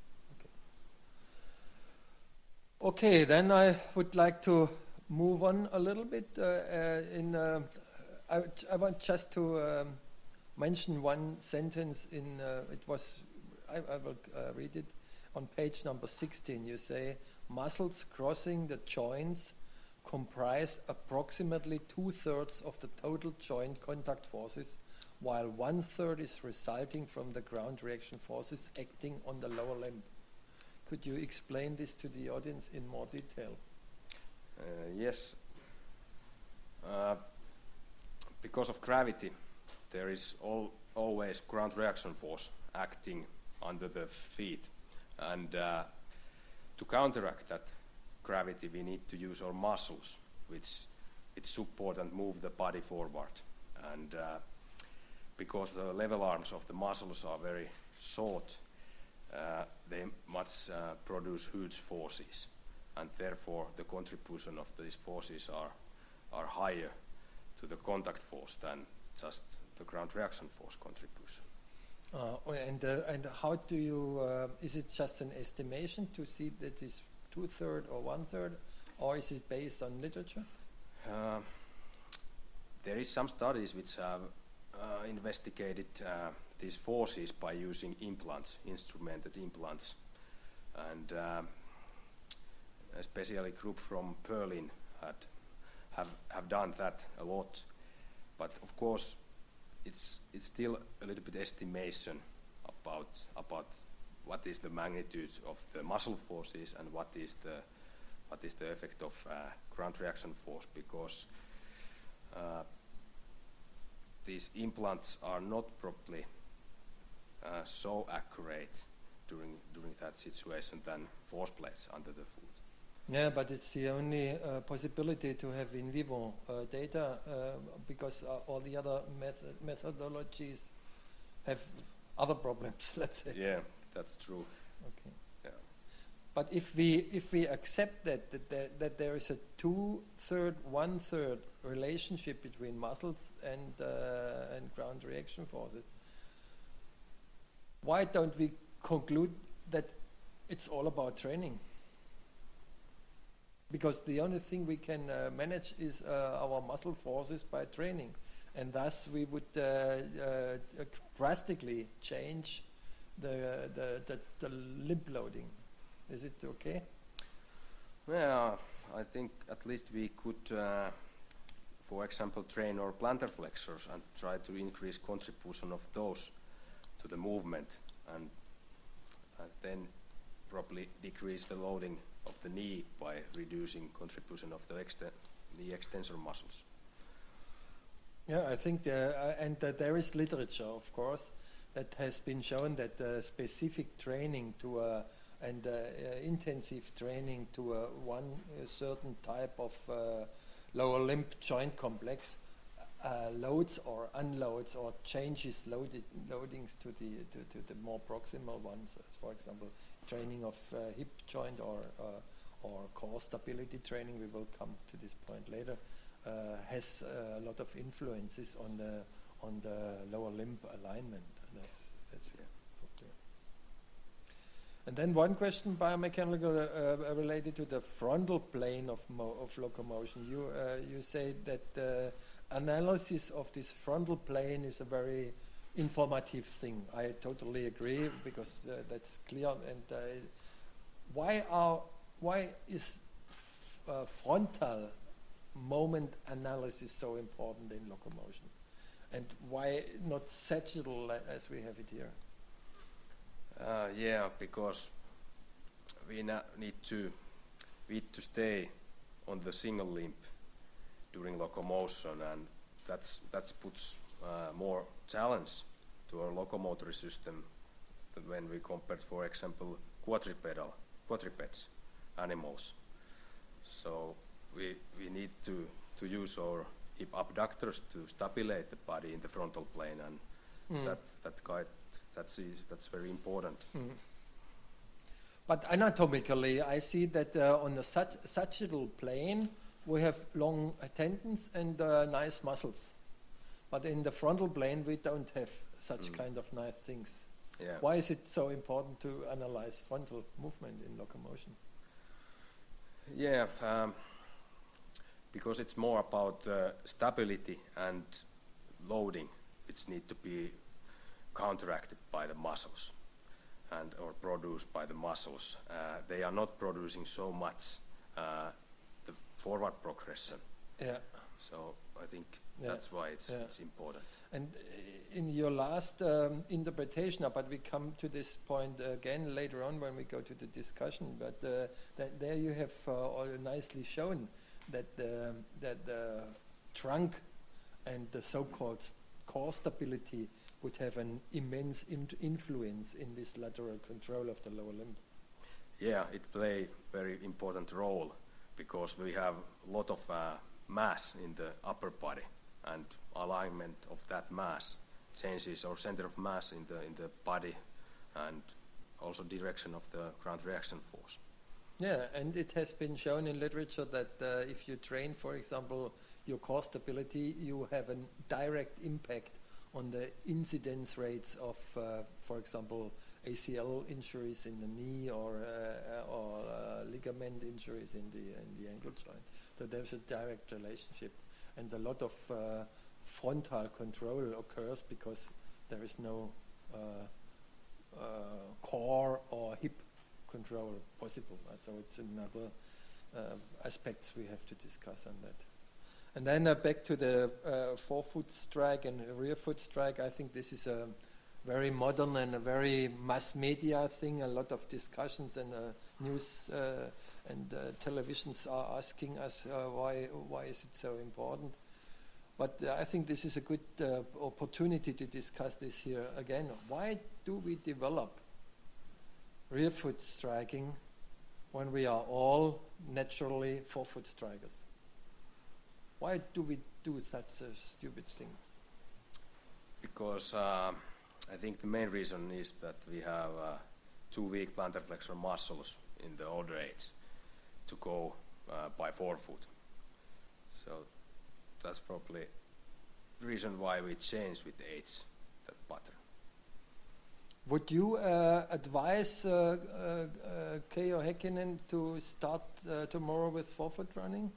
Okay, then I would like to move on a little bit. I want just to mention one sentence in. I will read it on page number 16. You say muscles crossing the joints comprise approximately 2/3 of the total joint contact forces, while 1/3 is resulting from the ground reaction forces acting on the lower limb. Could you explain this to the audience in more detail? Yes. Because of gravity, there is always ground reaction force acting under the feet. And to counteract that gravity, we need to use our muscles, which support and move the body forward. And because the level arms of the muscles are very short, they must produce huge forces, and therefore the contribution of these forces are higher to the contact force than just the ground reaction force contribution. And how do you? Is it just an estimation to see that it's 2/3 or 1/3, or is it based on literature? There is some studies which have investigated these forces by using implants, instrumented implants, and especially a group from Berlin have done that a lot. But of course, it's still a little bit estimation about what is the magnitude of the muscle forces and what is the effect of ground reaction force, because these implants are not properly so accurate during that situation than force plates under the foot. Yeah, but it's the only possibility to have in vivo data, because all the other methodologies have other problems, let's say. Yeah, that's true. Okay. Yeah. But if we accept that there is a 2/3, 1/3 relationship between muscles and ground reaction forces, why don't we conclude that it's all about training? because the only thing we can manage is our muscle forces by training, and thus we would drastically change the limb loading. Is it okay? Well, I think at least we could, for example, train our plantar flexors and try to increase contribution of those to the movement, and then probably decrease the loading of the knee by reducing contribution of the knee extensor muscles. Yeah, I think, and there is literature, of course, that has been shown that specific training to and intensive training to one certain type of lower limb joint complex loads or unloads or changes loadings to the more proximal ones. For example, training of hip joint or core stability training. We will come to this point later. Has a lot of influences on the lower limb alignment. That's yeah. And then one question, biomechanical, related to the frontal plane of locomotion. You say that analysis of this frontal plane is a very informative thing. I totally agree, because that's clear. And why is frontal moment analysis so important in locomotion, and why not sagittal as we have it here? Yeah, because we need to stay on the single limb during locomotion, and that puts more challenge to our locomotory system than when we compare, for example, quadrupeds animals. So we need to use our hip abductors to stabilize the body in the frontal plane, and that's very important. Mm. But anatomically, I see that on the sagittal plane we have long tendons and nice muscles, but in the frontal plane we don't have such kind of nice things. Yeah. Why is it so important to analyze frontal movement in locomotion? Yeah, because it's more about stability and loading, which need to be counteracted by the muscles or produced by the muscles. They are not producing so much the forward progression. Yeah. So I think that's why it's important. And in your last interpretation, but we come to this point again later on when we go to the discussion, but there you have all nicely shown that the trunk and the so-called core stability would have an immense influence in this lateral control of the lower limb. Yeah, it plays a very important role, because we have a lot of mass in the upper body, and alignment of that mass changes our center of mass in the body, and also direction of the ground reaction force. Yeah, and it has been shown in literature that if you train, for example, your core stability, you have a direct impact on the incidence rates of, for example, ACL injuries in the knee or ligament injuries in the ankle joint. So there's a direct relationship, and a lot of frontal control occurs because there is no core or hip control possible. So it's another aspects we have to discuss on that. And then back to the forefoot strike and rear foot strike. I think this is a very modern and a very mass media thing. A lot of discussions and news and televisions are asking us why is it so important. But I think this is a good opportunity to discuss this here again. Why do we develop rear foot striking when we are all naturally forefoot strikers? Why do we do such a stupid thing? Because I think the main reason is that we have too weak plantar flexor muscles in the older age to go by forefoot. So that's probably the reason why we change with age, that pattern. Would you advise Keijo Häkkinen to start tomorrow with forefoot running?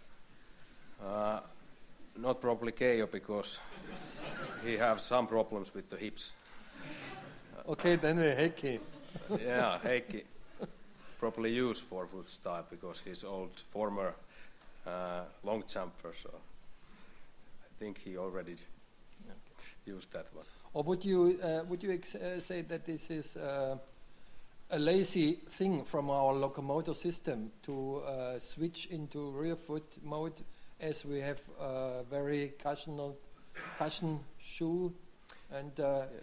Not probably Keijo, because he has some problems with the hips. Okay, then Heikki. Yeah, Heikki probably use forefoot style because he's old former long jumper, so I think he already used that one. Or would you say that this is a lazy thing from our locomotor system to switch into rear foot mode, as we have very cushion shoe and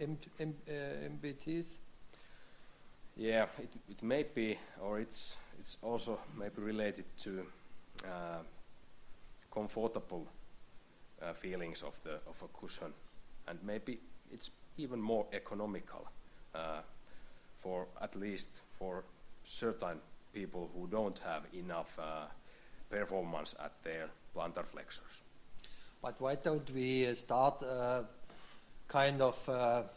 MBTs? Yeah, it may be, or it's also maybe related to comfortable feelings of a cushion, and maybe it's even more economical for at least for certain people who don't have enough performance at their plantar flexors. But why don't we start kind of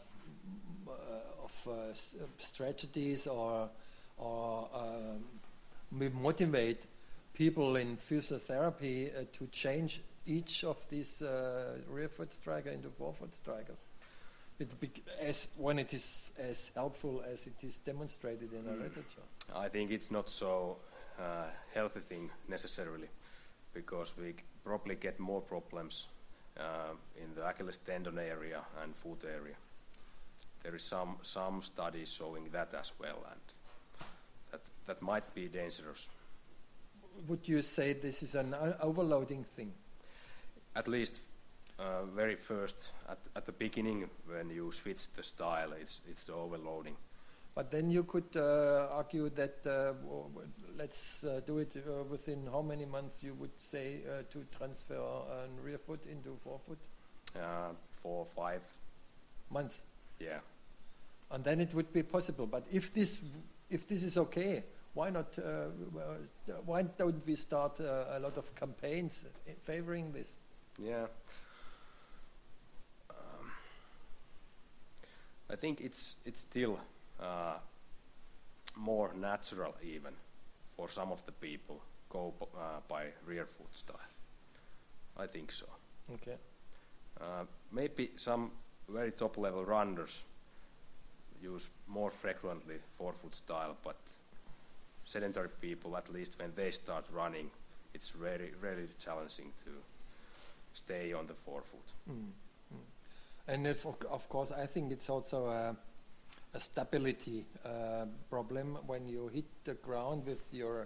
strategies or we motivate people in physiotherapy to change each of these rear foot striker into forefoot strikers, as when it is as helpful as it is demonstrated in the literature? I think it's not so healthy thing necessarily, because we probably get more problems in the Achilles tendon area and foot area. There is some studies showing that as well, and that might be dangerous. Would you say this is an overloading thing? At least very first, at the beginning, when you switch the style, it's overloading. But then you could argue that let's do it within how many months you would say to transfer a rear foot into forefoot? 4 or 5 months. Yeah. And then it would be possible. But if this is okay, why not? Why don't we start a lot of campaigns favoring this? Yeah. I think it's still more natural even for some of the people go by rear foot style. I think so. Okay. Maybe some very top level runners use more frequently forefoot style, but sedentary people, at least when they start running, it's really challenging to stay on the forefoot. And if, of course, I think it's also a stability problem when you hit the ground with your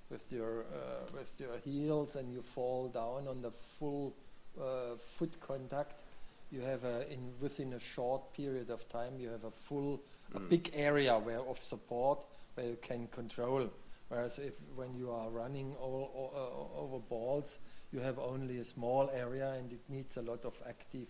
heels and you fall down on the full foot contact. You have within a short period of time, you have a big area of support where you can control. Whereas when you are running over balls, you have only a small area, and it needs a lot of active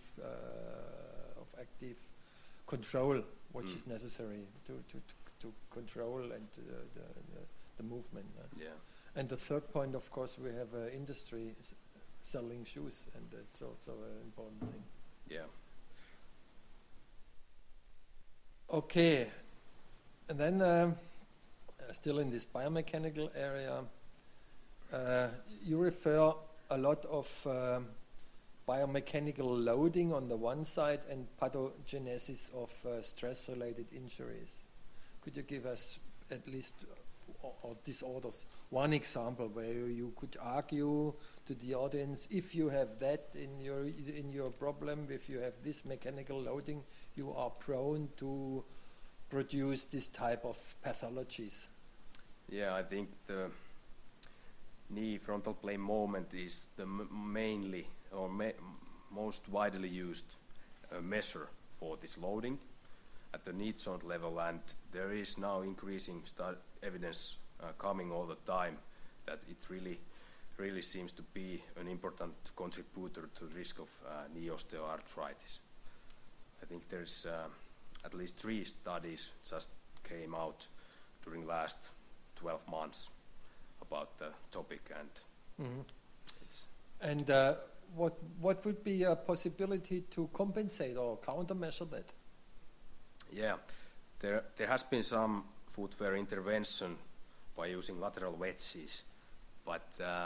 control, which is necessary to control and the movement. Yeah. And the third point, of course, we have industry selling shoes, and that's also an important thing. Yeah. Okay, and then still in this biomechanical area, you refer a lot of biomechanical loading on the one side and pathogenesis of stress-related injuries. Could you give us at least or disorders one example where you could argue to the audience, if you have that in your problem, if you have this mechanical loading, you are prone to produce this type of pathologies? Yeah, I think the knee frontal plane moment is the mainly or most widely used measure for this loading at the knee joint level, and there is now increasing evidence coming all the time that it really seems to be an important contributor to the risk of knee osteoarthritis. I think there's at least 3 studies just came out during last 12 months about the topic, and it's... And what would be a possibility to compensate or countermeasure that? Yeah, There has been some footwear intervention by using lateral wedges, but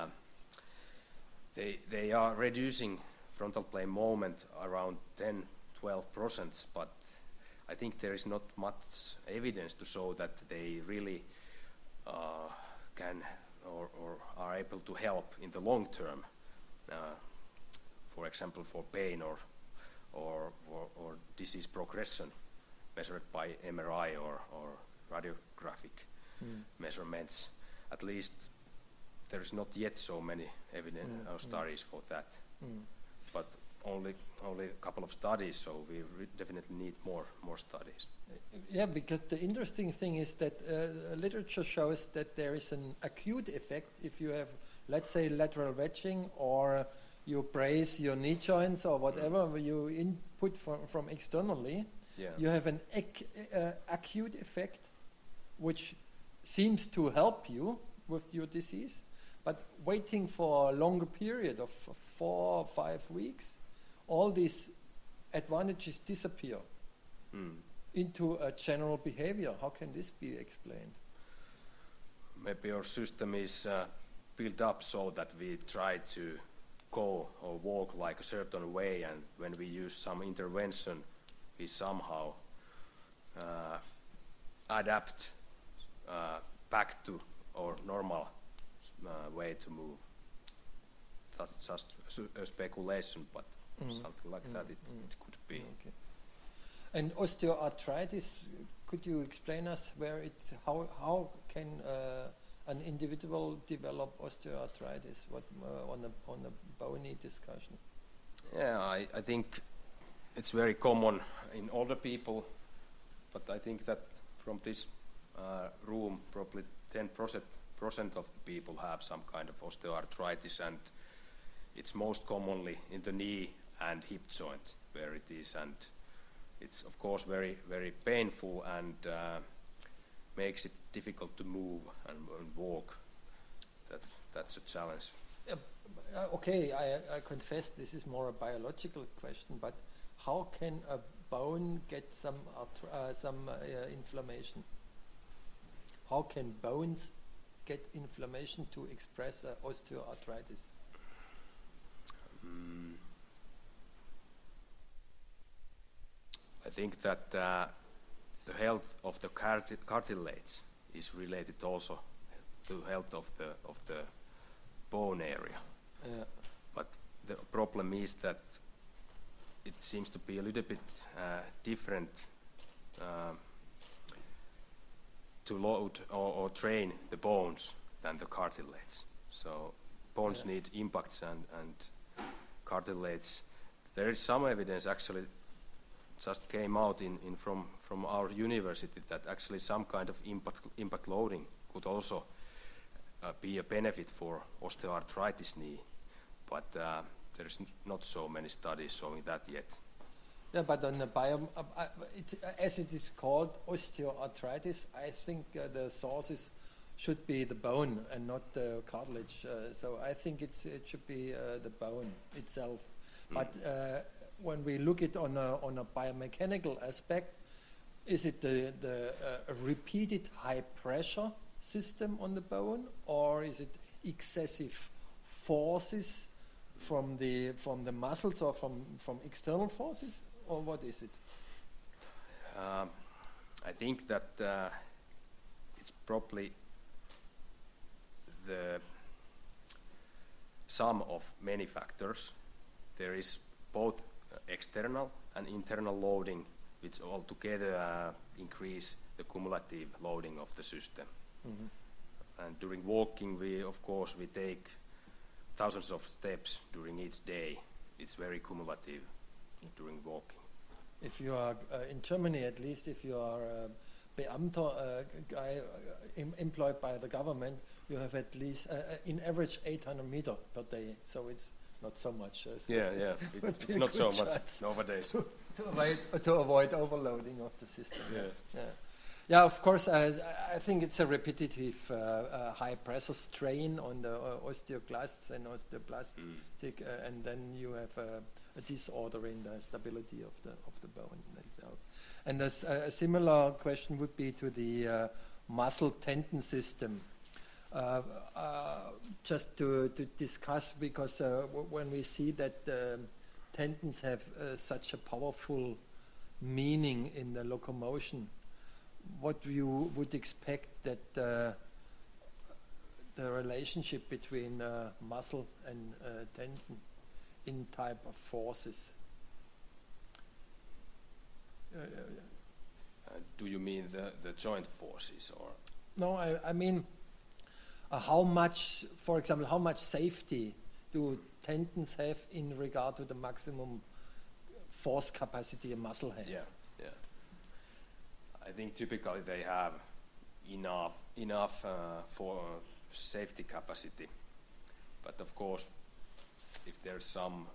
they are reducing frontal plane moment around 10-12%, but I think there is not much evidence to show that they really can or are able to help in the long term, for example, for pain or disease progression measured by MRI or radiographic measurements. At least there is not yet so many evidence or studies for that, but only a couple of studies, so we definitely need more studies. Yeah, because the interesting thing is that literature shows that there is an acute effect if you have, let's say, lateral wedging, or you brace your knee joints or whatever you input from externally. Yeah. You have an acute effect which seems to help you with your disease, but waiting for a longer period of 4 or 5 weeks, all these advantages disappear into a general behavior. How can this be explained? Maybe our system is built up so that we try to go or walk like a certain way, and when we use some intervention, we somehow adapt back to our normal way to move. That's just a speculation, but something like that it could be. Okay. And osteoarthritis, could you explain us how can an individual develop osteoarthritis? What on a bony discussion? Yeah, I think it's very common in older people, but I think that from this room, probably 10% of the people have some kind of osteoarthritis, and it's most commonly in the knee and hip joint where it is, and it's of course very, very painful and makes it difficult to move and walk. That's a challenge. Okay, I confess this is more a biological question, but how can a bone get some inflammation? How can bones get inflammation to express osteoarthritis? I think that the health of the cartilage is related also to health of the bone area. But the problem is that it seems to be a little bit different to load or train the bones than the cartilage. So bones need impacts and cartilage. There is some evidence actually just came out from our university that actually some kind of impact loading could also be a benefit for osteoarthritis knee, but there is not so many studies showing that yet. Yeah, but on the as it is called osteoarthritis, I think the sources should be the bone and not the cartilage. So I think it should be the bone itself. But when we look at on a biomechanical aspect, is it the repeated high pressure system on the bone, or is it excessive forces from the muscles or from external forces, or what is it? I think that it's probably the sum of many factors. There is both external and internal loading, which altogether increase the cumulative loading of the system. And during walking, we take thousands of steps during each day. It's very cumulative during walking. If you are in Germany, at least, if you are a Beamter, guy employed by the government, you have at least, in average, 800 meters per day. So it's not so much. It's not so much nowadays. To avoid overloading of the system. Yeah. Yeah, of course. I think it's a repetitive high pressure strain on the osteoclasts and osteoblasts, and then you have a disorder in the stability of the bone itself. And a similar question would be to the muscle tendon system. Just to discuss, because when we see that tendons have such a powerful meaning in the locomotion, what you would expect that the relationship between muscle and tendon in type of forces. Do you mean the joint forces, or? No, I mean how much, for example, how much safety do tendons have in regard to the maximum force capacity a muscle has? Yeah. I think typically they have enough for safety capacity, but of course, if there's some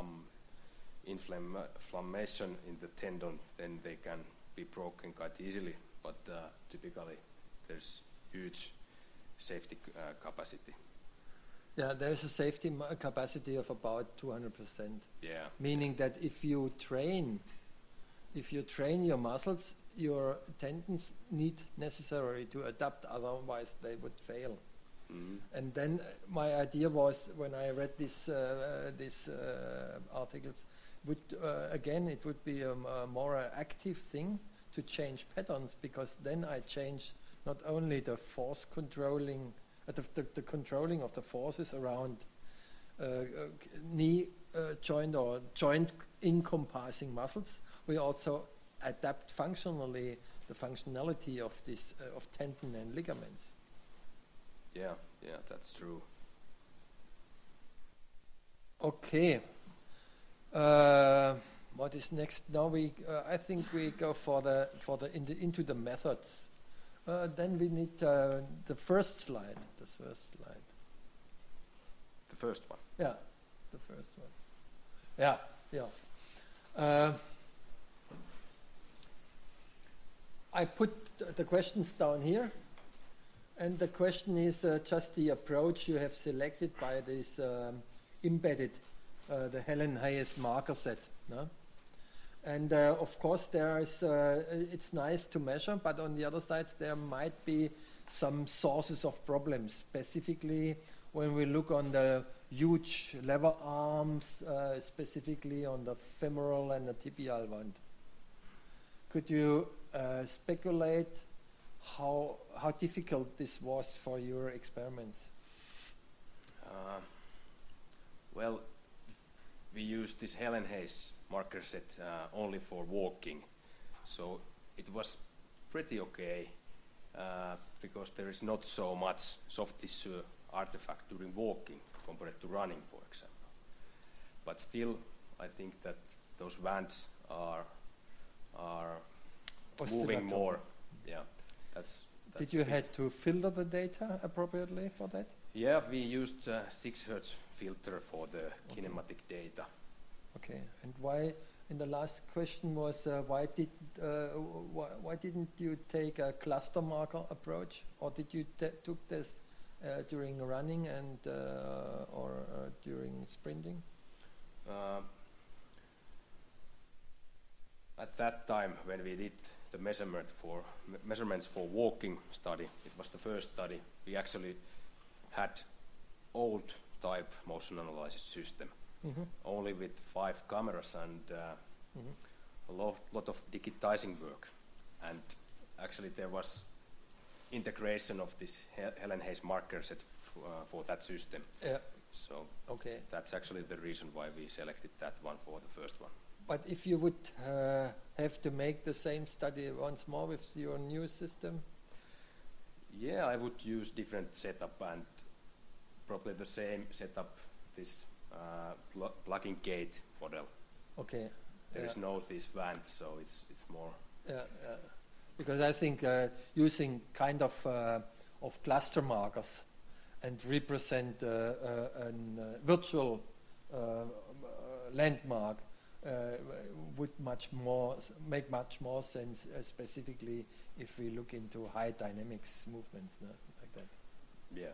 inflammation in the tendon, then they can be broken quite easily. But typically, there's huge safety capacity. Yeah, there's a safety capacity of about 200%. Yeah. Meaning that if you train your muscles, your tendons need necessarily to adapt, otherwise they would fail. And then my idea was, when I read these articles, it would be a more active thing to change patterns, because then I change not only the force controlling, the controlling of the forces around knee joint or joint encompassing muscles, we also adapt functionally the functionality of this of tendon and ligaments. Yeah, that's true. Okay. What is next? Now I think we go into the methods. Then we need the first slide. The first one. Yeah, the first one. Yeah. I put the questions down here, and the question is just the approach you have selected by this embedded, the Helen Hayes marker set. No? And of course, there is. It's nice to measure, but on the other side, there might be some sources of problems. Specifically, when we look on the huge lever arms, specifically on the femoral and the tibial one. Could you speculate how difficult this was for your experiments? Well, we used this Helen Hayes marker set only for walking, so it was pretty okay because there is not so much soft tissue artifact during walking compared to running, for example. But still, I think that those bands are moving more. Yeah, that's Did you have to filter the data appropriately for that? Yeah, we used 6 Hz filter for the kinematic data. Okay, and why? And the last question was why didn't you take a cluster marker approach, or did you took this during running and or during sprinting? At that time, when we did the measurements for walking study, it was the first study. We actually had old type motion analysis system, only with 5 cameras and a lot of digitizing work. And actually there was integration of this Helen Hayes marker set for that system. Yeah. So okay, that's actually the reason why we selected that one for the first one. But if you would have to make the same study once more with your new system? Yeah, I would use different setup and probably the same setup, this plugging gate model. Okay. There is no these vans, so it's more. Yeah, because I think using kind of cluster markers and represent a virtual landmark would make much more sense, specifically if we look into high dynamics movements, no? Like that. Yeah.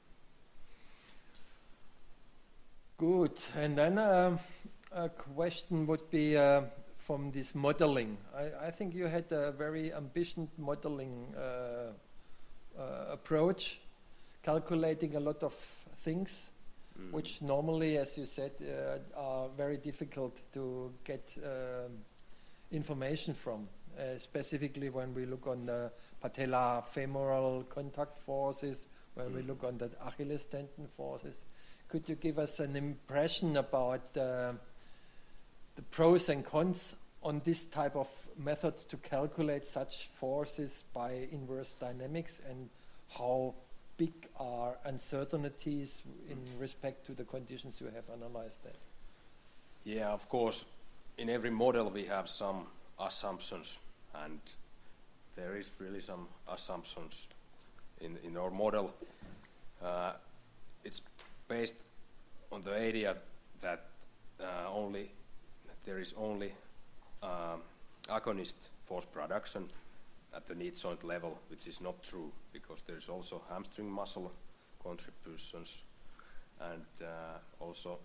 Good. And then a question would be from this modeling. I think you had a very ambitious modeling approach, calculating a lot of things, which normally, as you said, are very difficult to get information from. Specifically when we look on the patellofemoral contact forces, when we look on the Achilles tendon forces. Could you give us an impression about the pros and cons on this type of method to calculate such forces by inverse dynamics, and how big are uncertainties in respect to the conditions you have analyzed that? Yeah, of course, in every model we have some assumptions, and there is really some assumptions in our model. It's based on the idea that there is only agonist force production at the knee joint level, which is not true, because there is also hamstring muscle contributions and also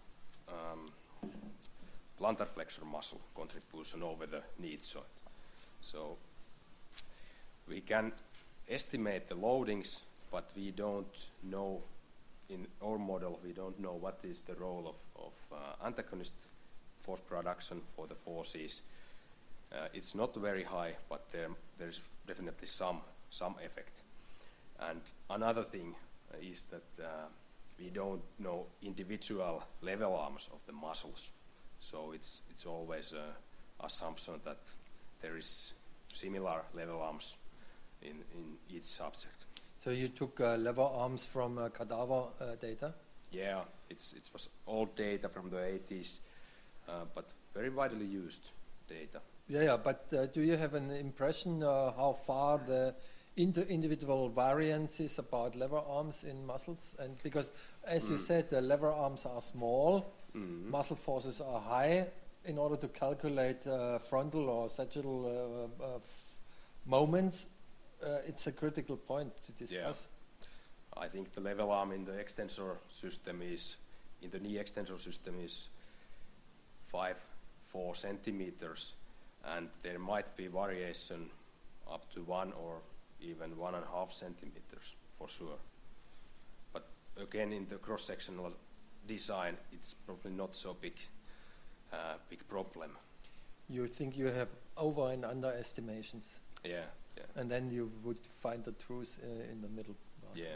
plantar flexor muscle contribution over the knee joint. So we can estimate the loadings, but we don't know, in our model, we don't know what is the role of antagonist force production for the forces. It's not very high, but there's definitely some effect. And another thing is that we don't know individual level arms of the muscles. So it's always an assumption that there is similar level arms in each subject. So you took lever arms from cadaver data? Yeah, it was old data from the 80s, but very widely used data. Yeah, but do you have an impression how far the individual variances about lever arms in muscles? And because, as you said, the lever arms are small, muscle forces are high. In order to calculate frontal or sagittal moments, it's a critical point to discuss. Yeah. I think the level arm in the extensor system in the knee extensor system is 4 centimeters, and there might be variation up to 1 or even 1.5 centimeters for sure. But again, in the cross-sectional design, it's probably not so big problem. You think you have over and underestimations? Yeah. And then you would find the truth in the middle. Yeah.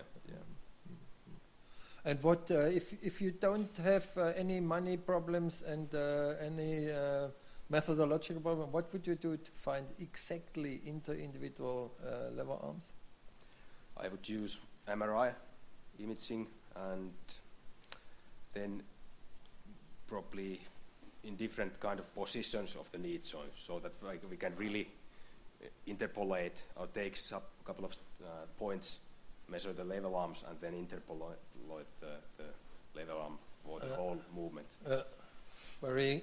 And what if you don't have any money problems and any methodological problem? What would you do to find exactly inter-individual lever arms? I would use MRI imaging, and then probably in different kind of positions of the knee joint, so that we can really interpolate or take a couple of points, measure the level arms, and then interpolate the level arm for the whole movement. Very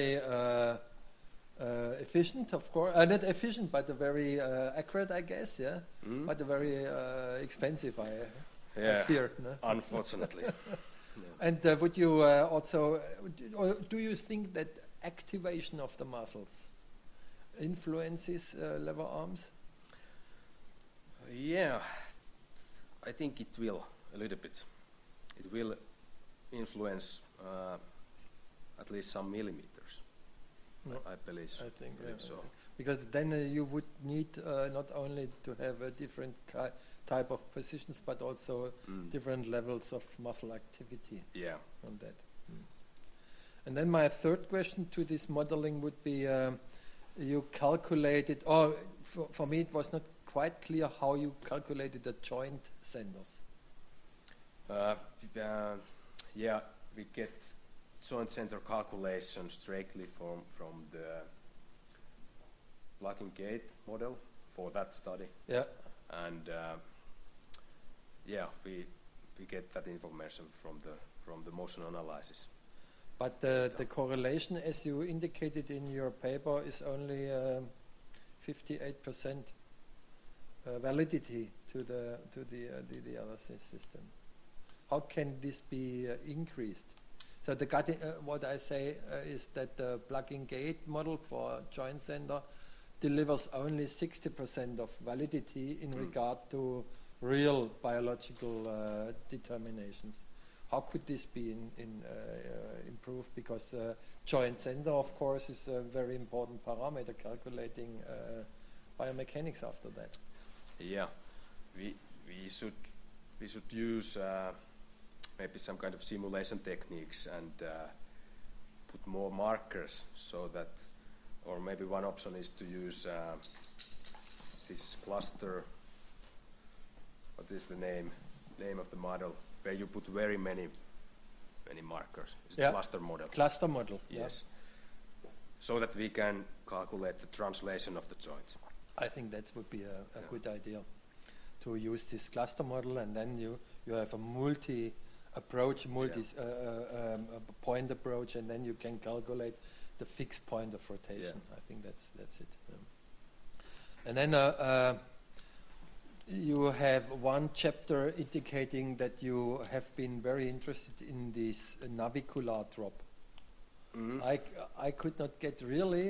efficient, of course. Not efficient, but very accurate, I guess. Yeah, but very expensive. I fear. No? Unfortunately. And would you also, or do you think that activation of the muscles influences lever arms? Yeah, I think it will a little bit. It will influence at least some millimeters. No, I believe so. I think so. Because then you would need not only to have a different type of positions, but also different levels of muscle activity. Yeah. On that. And then my third question to this modeling would be: you calculated, or for me it was not quite clear how you calculated the joint centers. Yeah, we get joint center calculations directly from the plug-in gate model for that study. Yeah. And we get that information from the motion analysis. But the correlation, as you indicated in your paper, is only 58% validity to the other system. How can this be increased? So what I say is that the plug-in gate model for joint center delivers only 60% of validity in regard to real biological determinations. How could this be improved? Because joint center, of course, is a very important parameter calculating biomechanics after that. Yeah, we should use maybe some kind of simulation techniques and put more markers so that, or maybe one option is to use this cluster. What is the name of the model? Where you put very many markers. It's a cluster model. Cluster model. Yes. Yeah. So that we can calculate the translation of the joint. I think that would be a good idea to use this cluster model, and then you have a multi-approach, point approach, and then you can calculate the fixed point of rotation. Yeah. I think that's it. And then you have one chapter indicating that you have been very interested in this navicular drop. Mm-hmm. I could not get really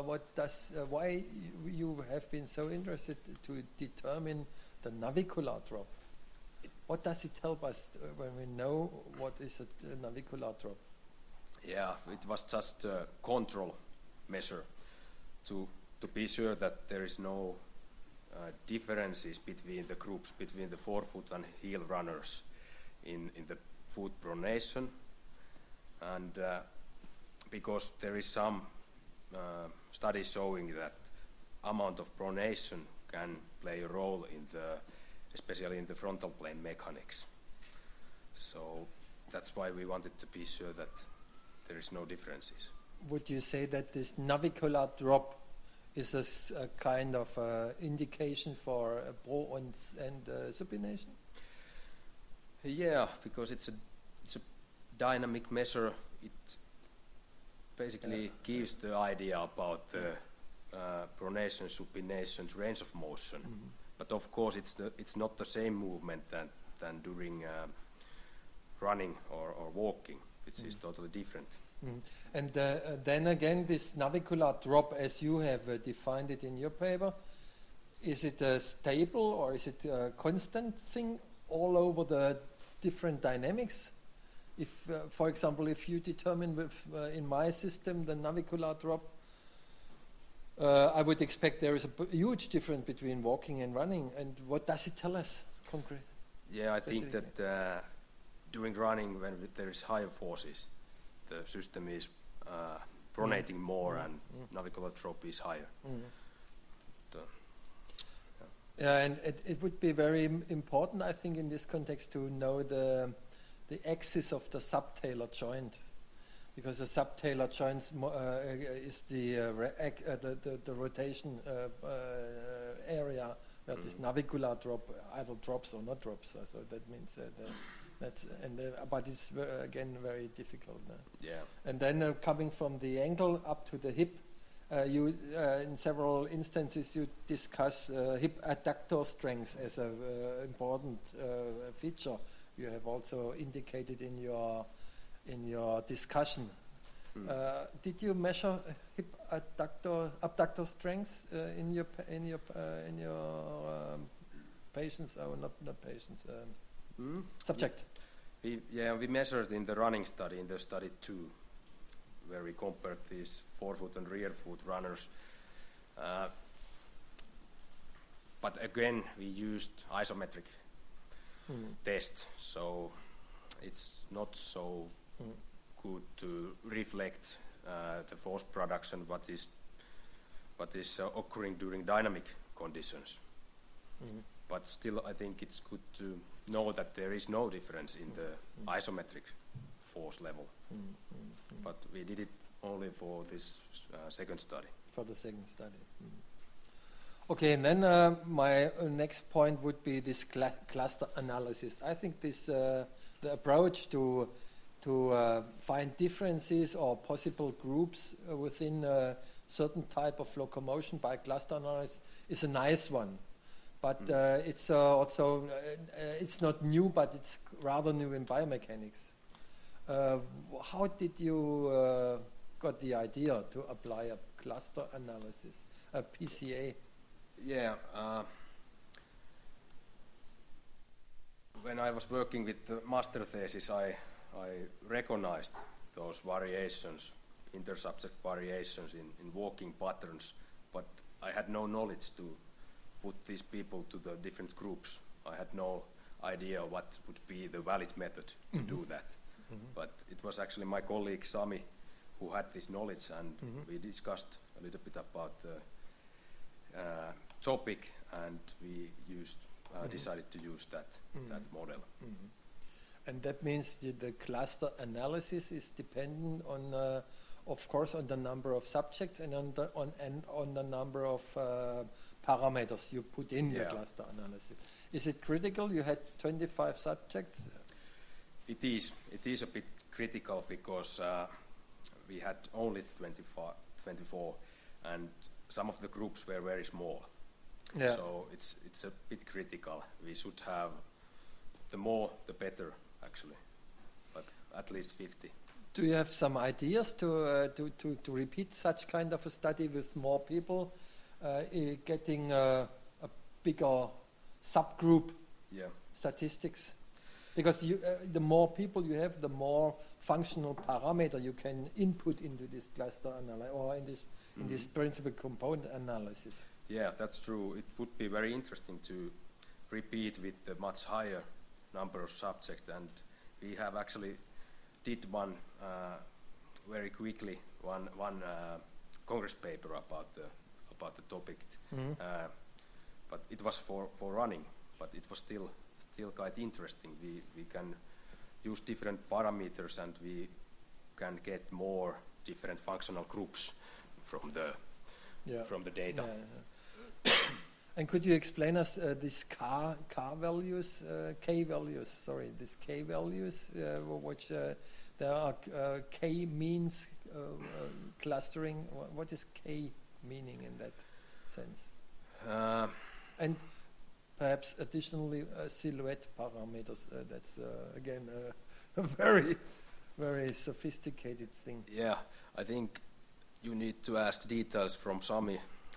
why you have been so interested to determine the navicular drop. What does it help us when we know what is a navicular drop? Yeah, it was just a control measure to be sure that there is no differences between the groups, between the forefoot and heel runners in the foot pronation, and because there is some studies showing that amount of pronation can play a role especially in the frontal plane mechanics. So that's why we wanted to be sure that there is no differences. Would you say that this navicular drop is a kind of indication for pro and supination? Yeah, because it's a dynamic measure. It basically gives the idea about the pronation, supination, range of motion. Mm-hmm. But of course, it's not the same movement than during running or walking. It's totally different. Mm. And then again, this navicular drop, as you have defined it in your paper, is it a stable or is it a constant thing all over the different dynamics? If, for example, if you determine in my system the navicular drop, I would expect there is a huge difference between walking and running. And what does it tell us concretely? Yeah, I think that during running, when there is higher forces, the system is pronating more and navicular drop is higher. And it would be very important, I think, in this context to know the axis of the subtalar joint, because the subtalar joint is the rotation area where this navicular drop either drops or not drops. So that means but it's again very difficult. Yeah. And then coming from the ankle up to the hip, you in several instances you discuss hip adductor strength as an important feature. You have also indicated in your discussion. Did you measure hip abductor strength in your patients or not patients? Subject. We measured in the running study, in the study 2, where we compared these forefoot and rear foot runners. But again, we used isometric test, so it's not so good to reflect the force production what is occurring during dynamic conditions. But still, I think it's good to know that there is no difference in the isometric force level. But we did it only for this second study. For the second study. Okay, and then my next point would be this cluster analysis. I think this the approach to to find differences or possible groups within a certain type of locomotion by cluster analysis is a nice one. But it's also, it's not new, but it's rather new in biomechanics. How did you got the idea to apply a cluster analysis, a PCA? Yeah. When I was working with the master thesis, I recognized those variations, intersubject variations in walking patterns, but I had no knowledge to put these people to the different groups. I had no idea what would be the valid method to do that. But it was actually my colleague Sami who had this knowledge, and we discussed a little bit about the topic, and we decided to use that model. And that means the cluster analysis is dependent on, of course, on the number of subjects and on the number of parameters you put in the cluster analysis. Is it critical? You had 25 subjects. It is a bit critical because we had only 24, and some of the groups were very small. Yeah. So it's a bit critical. We should have the more, the better, actually, but at least 50. Do you have some ideas to repeat such kind of a study with more people, getting a bigger subgroup statistics? Because the more people you have, the more functional parameter you can input into this cluster analysis or in this principal component analysis. Yeah, that's true. It would be very interesting to repeat with a much higher number of subjects, and we have actually did one very quickly one Congress paper about the topic, but it was for running, but it was still quite interesting. We can use different parameters, and we can get more different functional groups from the data. And could you explain us these K values, these K values, which there are K means clustering. What is K meaning in that sense? And perhaps additionally silhouette parameters. That's again a very, very sophisticated thing. Yeah, I think you need to ask details from Sami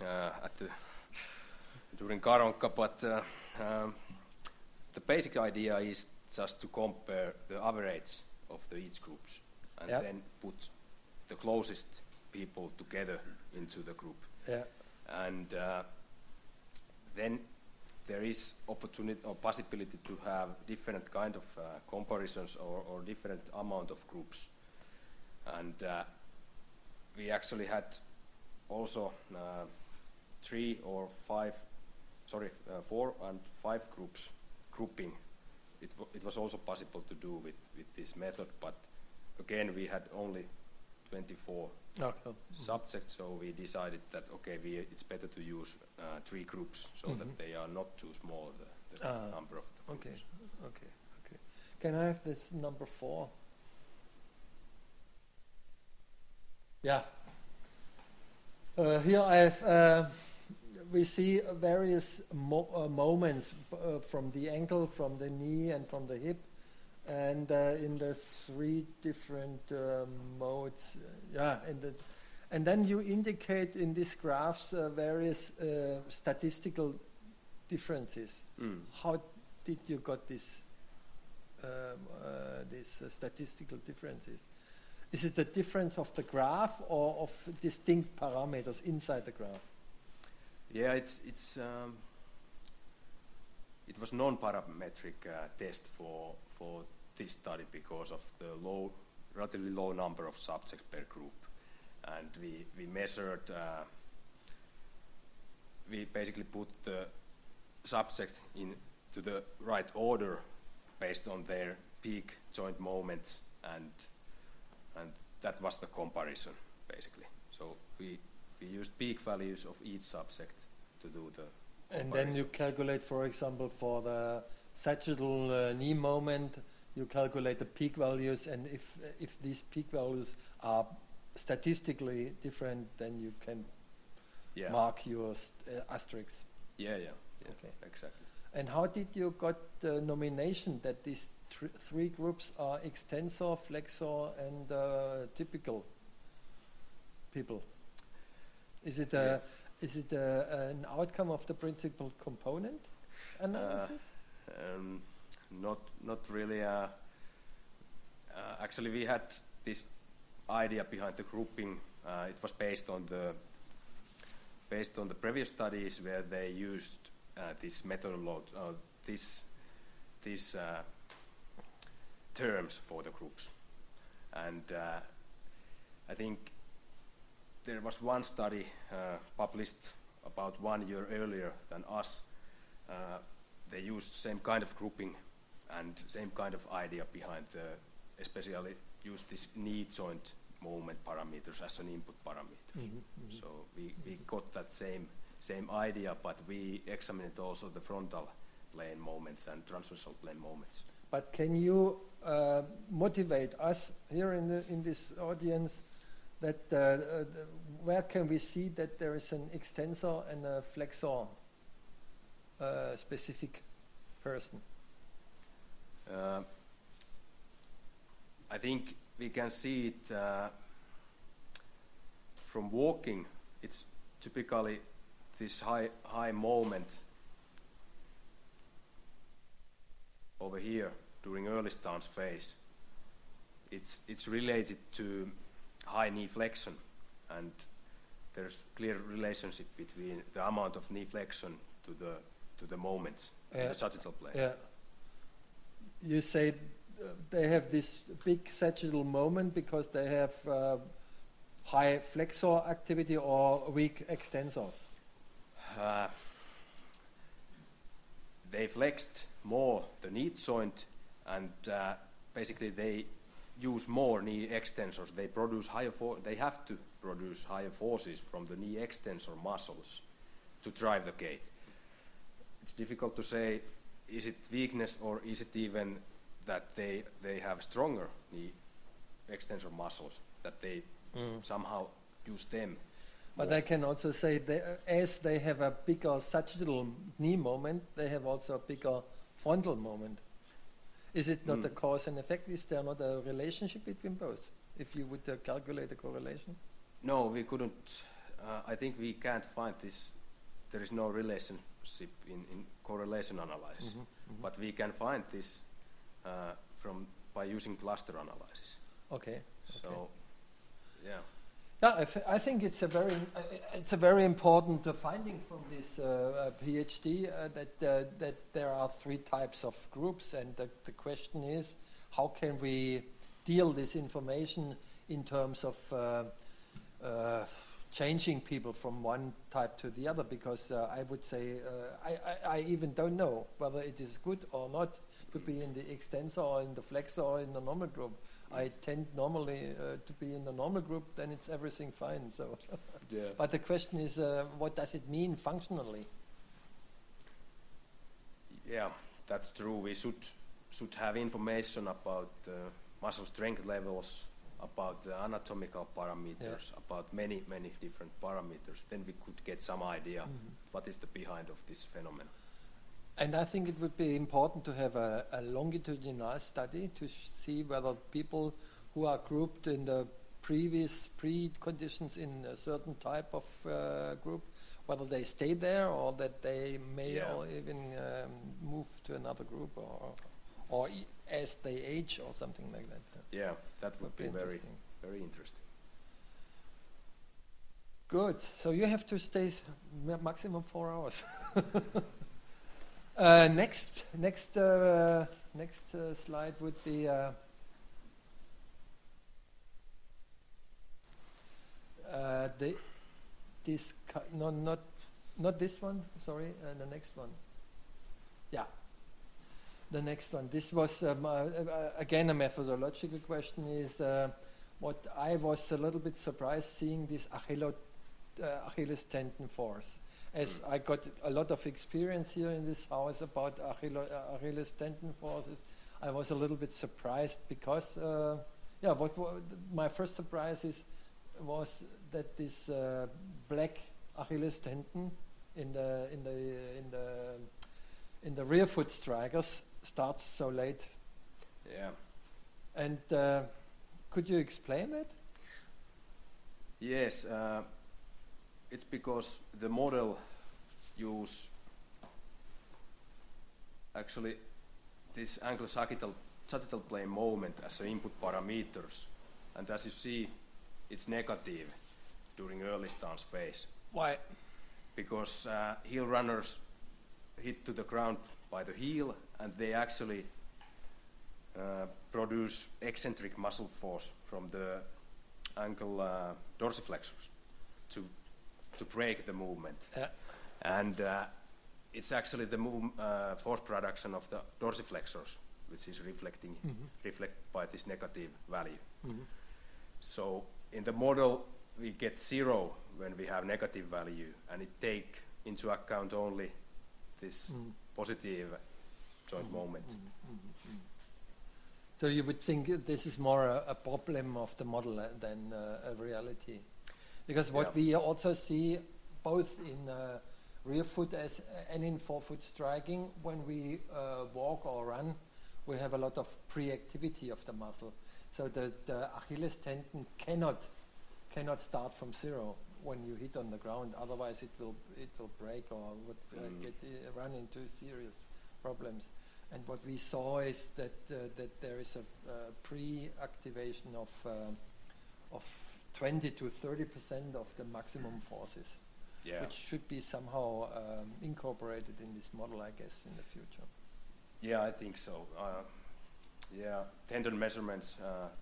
during Karonka, but the basic idea is just to compare the average of each groups and then put the closest people together into the group. Yeah. And then there is opportunity or possibility to have different kind of comparisons or different amount of groups. And we actually had also 4 and 5 groups grouping. It was also possible to do with this method, but again we had only 24 subjects, so we decided that it's better to use 3 groups so that they are not too small, the number of the groups. Okay. Can I have this number 4? Yeah. Here I have. We see various moments from the ankle, from the knee, and from the hip, and in the 3 different modes. And then you indicate in these graphs various statistical differences. How did you got these statistical differences? Is it the difference of the graph or of distinct parameters inside the graph? Yeah, it was non-parametric test for this study because of the relatively low number of subjects per group, and we measured. We basically put the subject into the right order based on their peak joint moments, and that was the comparison basically. So we used peak values of each subject to do the comparison. And then you calculate, for example, for the sagittal knee moment, you calculate the peak values, and if these peak values are statistically different, then you can mark your asterisks. Yeah, Okay. exactly. And how did you got the nomination that these three groups are extensor, flexor, and typical people? Is it an outcome of the principal component analysis? Not really. Actually, we had this idea behind the grouping. It was based on the previous studies where they used this methodology, these terms for the groups, and I think there was one study published about 1 year earlier than us. They used same kind of grouping and same kind of idea behind especially used this knee joint movement parameters as an input parameter. So we got that same idea, but we examined also the frontal plane moments and transversal plane moments. But can you motivate us here in this audience that where can we see that there is an extensor and a flexor specific person? I think we can see it from walking. It's typically this high moment over here during early stance phase. It's related to high knee flexion, and there's clear relationship between the amount of knee flexion to the moments in the sagittal plane. Yeah. You say they have this big sagittal moment because they have high flexor activity or weak extensors? They flexed more the knee joint, and basically they use more knee extensors. They produce they have to produce higher forces from the knee extensor muscles to drive the gait. It's difficult to say, is it weakness or is it even that they have stronger knee extensor muscles, that they somehow use them. But I can also say that as they have a bigger sagittal knee moment, they have also a bigger frontal moment. Is it not a cause and effect? Is there not a relationship between both? If you would calculate the correlation? No, we couldn't. I think we can't find this. There is no relationship in correlation analysis. But we can find this by using cluster analysis. Okay. So, yeah. Yeah, I think it's a very important finding from this PhD that there are three types of groups, and the question is how can we deal this information in terms of changing people from one type to the other, because I would say I even don't know whether it is good or not to be in the extensor or in the flexor or in the normal group. I tend normally to be in the normal group, then it's everything fine. So, yeah. But the question is, what does it mean functionally? Yeah, that's true. We should have information about muscle strength levels, about the anatomical parameters, about many different parameters. Then we could get some idea what is the behind of this phenomenon. And I think it would be important to have a longitudinal study to see whether people who are grouped in the previous preconditions in a certain type of group, whether they stay there or that they may or even move to another group or as they age or something like that. Yeah, that would be very interesting. Good. So you have to stay maximum 4 hours. Next slide would be not this one. Sorry, the next one. Yeah, the next one. This was again a methodological question. Is what I was a little bit surprised seeing this Achilles tendon force. As I got a lot of experience here in this house about Achilles tendon forces, I was a little bit surprised because, my first surprise was that this black Achilles tendon in the rear foot strikers starts so late. Yeah. And could you explain it? Yes, it's because the model use actually this ankle-sagittal plane moment as an input parameters, and as you see, it's negative during early stance phase. Why? Because heel runners hit to the ground by the heel, and they actually produce eccentric muscle force from the ankle dorsiflexors to break the movement. And it's actually the force production of the dorsiflexors which is reflected by this negative value. So in the model we get 0 when we have negative value, and it take into account only this positive joint moment. So you would think this is more a problem of the model than a reality, because what we also see both in rear foot and in forefoot striking, when we walk or run, we have a lot of pre-activity of the muscle. So the Achilles tendon cannot start from 0 when you hit on the ground. Otherwise, it will break or would run into serious problems. And what we saw is that there is a pre-activation of 20 to 30% of the maximum forces, which should be somehow incorporated in this model, I guess, in the future. Yeah, I think so. Tendon measurements,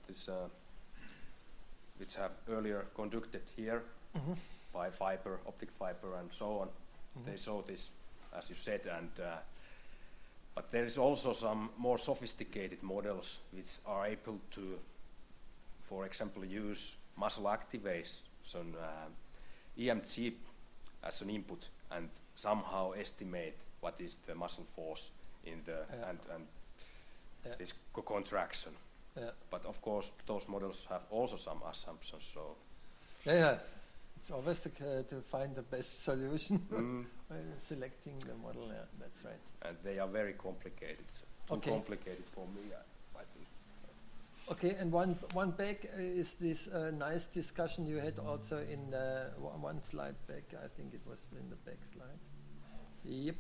which have earlier conducted here by fiber, optic fiber, and so on. They saw this, as you said, and but there is also some more sophisticated models which are able to, for example, use muscle activation, EMG, as an input, and somehow estimate what is the muscle force in the and this contraction. But of course, those models have also some assumptions. So it's always to find the best solution by selecting the model. Yeah, that's right. And they are very complicated. So too complicated for me, I think. Okay, and one back is this nice discussion you had also in one slide back. I think it was in the back slide. Yep.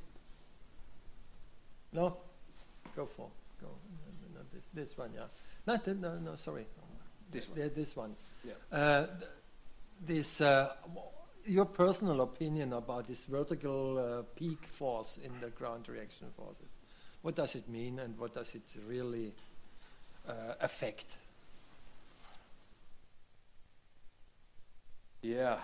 No, go. No, this one, yeah. No, sorry. This one. This one. Yeah. Your personal opinion about this vertical peak force in the ground reaction forces. What does it mean, and what does it really affect? Yeah,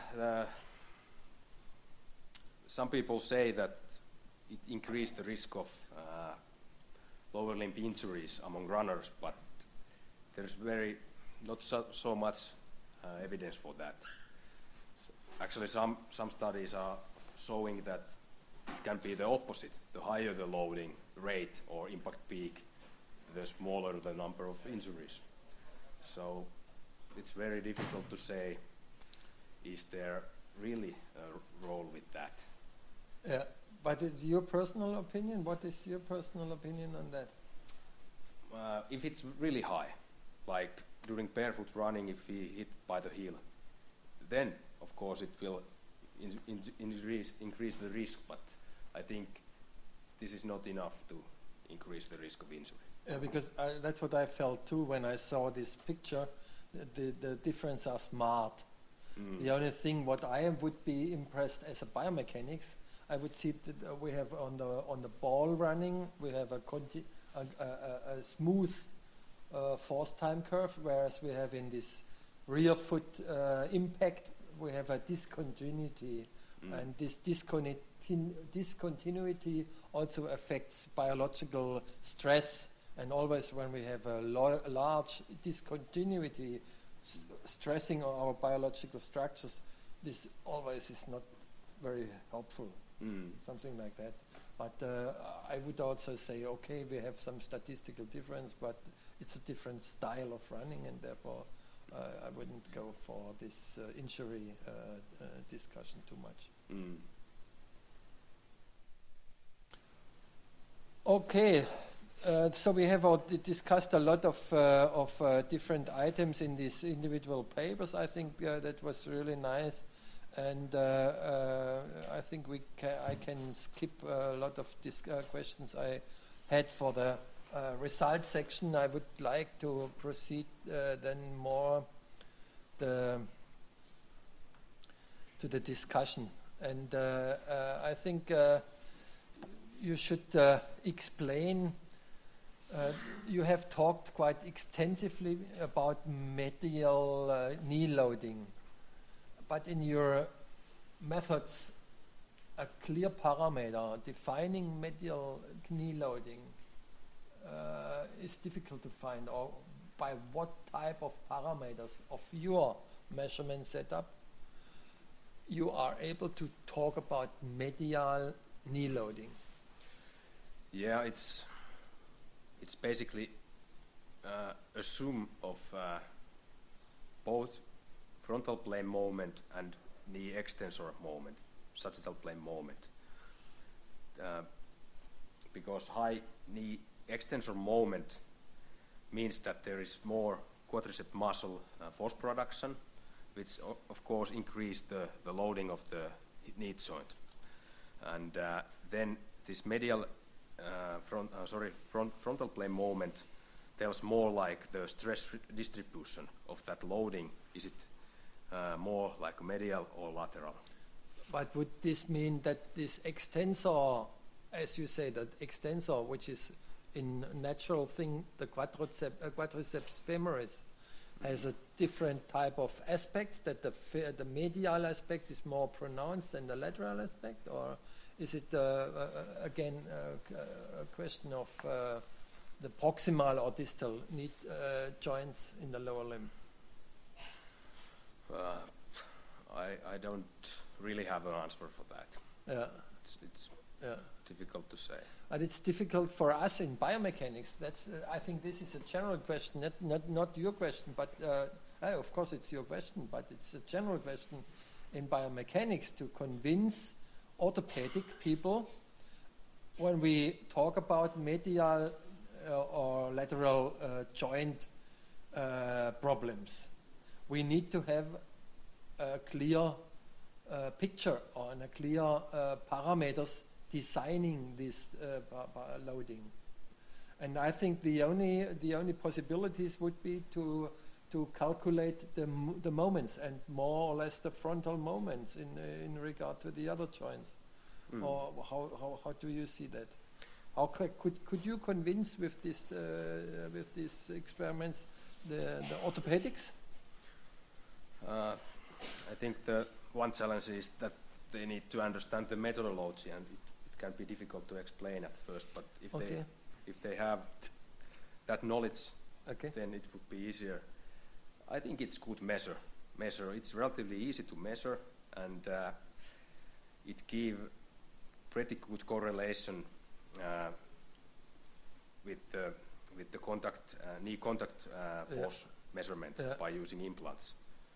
some people say that it increased the risk of lower limb injuries among runners, but there's not so much evidence for that. Actually, some studies are showing that it can be the opposite. The higher the loading rate or impact peak, the smaller the number of injuries. So it's very difficult to say, is there really a role with that? Yeah, but your personal opinion, what is your personal opinion on that? If it's really high, like during barefoot running, if we hit by the heel, then of course it will increase the risk, but I think this is not enough to increase the risk of injury. Yeah, because that's what I felt too when I saw this picture. The difference are smart. The only thing what I would be impressed as a biomechanics, I would see that we have on the ball running, we have a smooth force time curve, whereas we have in this rear foot impact, we have a discontinuity, and this discontinuity also affects biological stress. And always when we have a large discontinuity stressing our biological structures, this always is not very helpful. Something like that. But I would also say, okay, we have some statistical difference, but it's a different style of running, and therefore I wouldn't go for this injury discussion too much. Okay, so we have discussed a lot of different items in these individual papers. I think that was really nice, and I think I can skip a lot of questions I had for the result section. I would like to proceed then more to the discussion, and I think you should explain. You have talked quite extensively about medial knee loading, but in your methods, a clear parameter defining medial knee loading is difficult to find, or by what type of parameters of your measurement setup you are able to talk about medial knee loading. Yeah, it's basically a sum of both frontal plane moment and knee extensor moment, sagittal plane moment. Because high knee extensor moment means that there is more quadricep muscle force production, which of course increase the loading of the knee joint. And then this medial frontal plane moment tells more like the stress distribution of that loading. Is it more like medial or lateral? But would this mean that this extensor, as you say, that extensor, which is in natural thing, the quadriceps femoris, has a different type of aspects, that the medial aspect is more pronounced than the lateral aspect, or is it again a question of the proximal or distal knee joints in the lower limb? I don't really have an answer for that. Yeah. It's difficult to say. And it's difficult for us in biomechanics. That's I think this is a general question, not your question, but of course it's your question, but it's a general question in biomechanics to convince orthopedic people when we talk about medial or lateral joint problems. We need to have a clear picture on a clear parameters designing this loading, and I think the only possibilities would be to calculate the moments, and more or less the frontal moments in regard to the other joints. Or how do you see that? How could you convince with these experiments the orthopedics? I think the one challenge is that they need to understand the methodology, and it can be difficult to explain at first. But if they have that knowledge, then it would be easier. I think it's good measure. It's relatively easy to measure, and it gives pretty good correlation with the contact knee contact force measurement by using implants.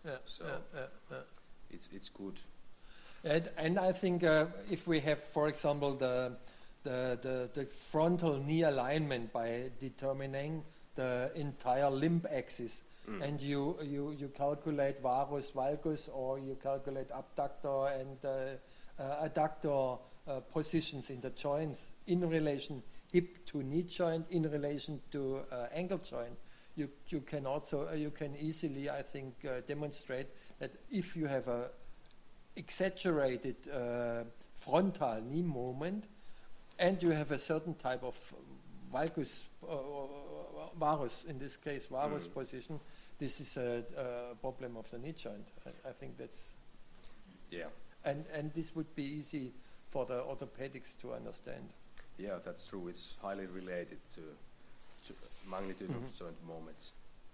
It's good. And I think if we have, for example, the frontal knee alignment by determining the entire limb axis, and you calculate varus valgus, or you calculate abductor and adductor positions in the joints in relation hip to knee joint, in relation to ankle joint. You can also you can easily, I think, demonstrate that if you have a exaggerated frontal knee movement, and you have a certain type of valgus varus, in this case varus position, this is a problem of the knee joint. I think that's and this would be easy for the orthopedics to understand. Yeah, that's true. It's highly related to magnitude of joint moments.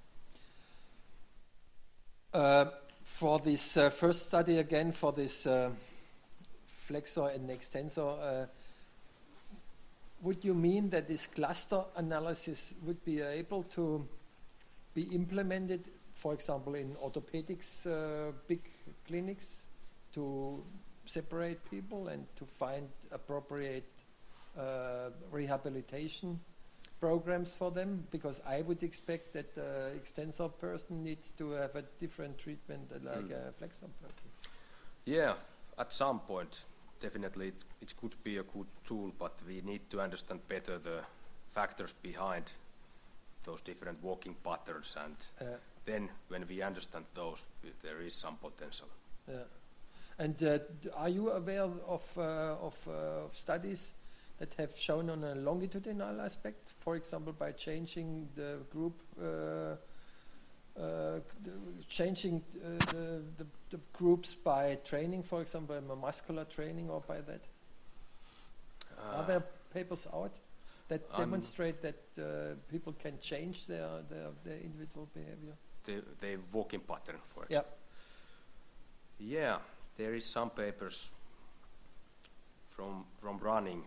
For this first study again, for this flexor and extensor, would you mean that this cluster analysis would be able to be implemented, for example, in orthopedics, big clinics, to separate people and to find appropriate rehabilitation programs for them? Because I would expect that the extensor person needs to have a different treatment like a flexor person. Yeah, at some point, definitely it could be a good tool, but we need to understand better the factors behind those different walking patterns, and then when we understand those, there is some potential. Yeah. And are you aware of studies that have shown on a longitudinal aspect, for example, by changing the group, changing the groups by training, for example, muscular training, or by that? Are there papers out that demonstrate that people can change their individual behavior? The walking pattern, for example. Yeah, there is some papers from running.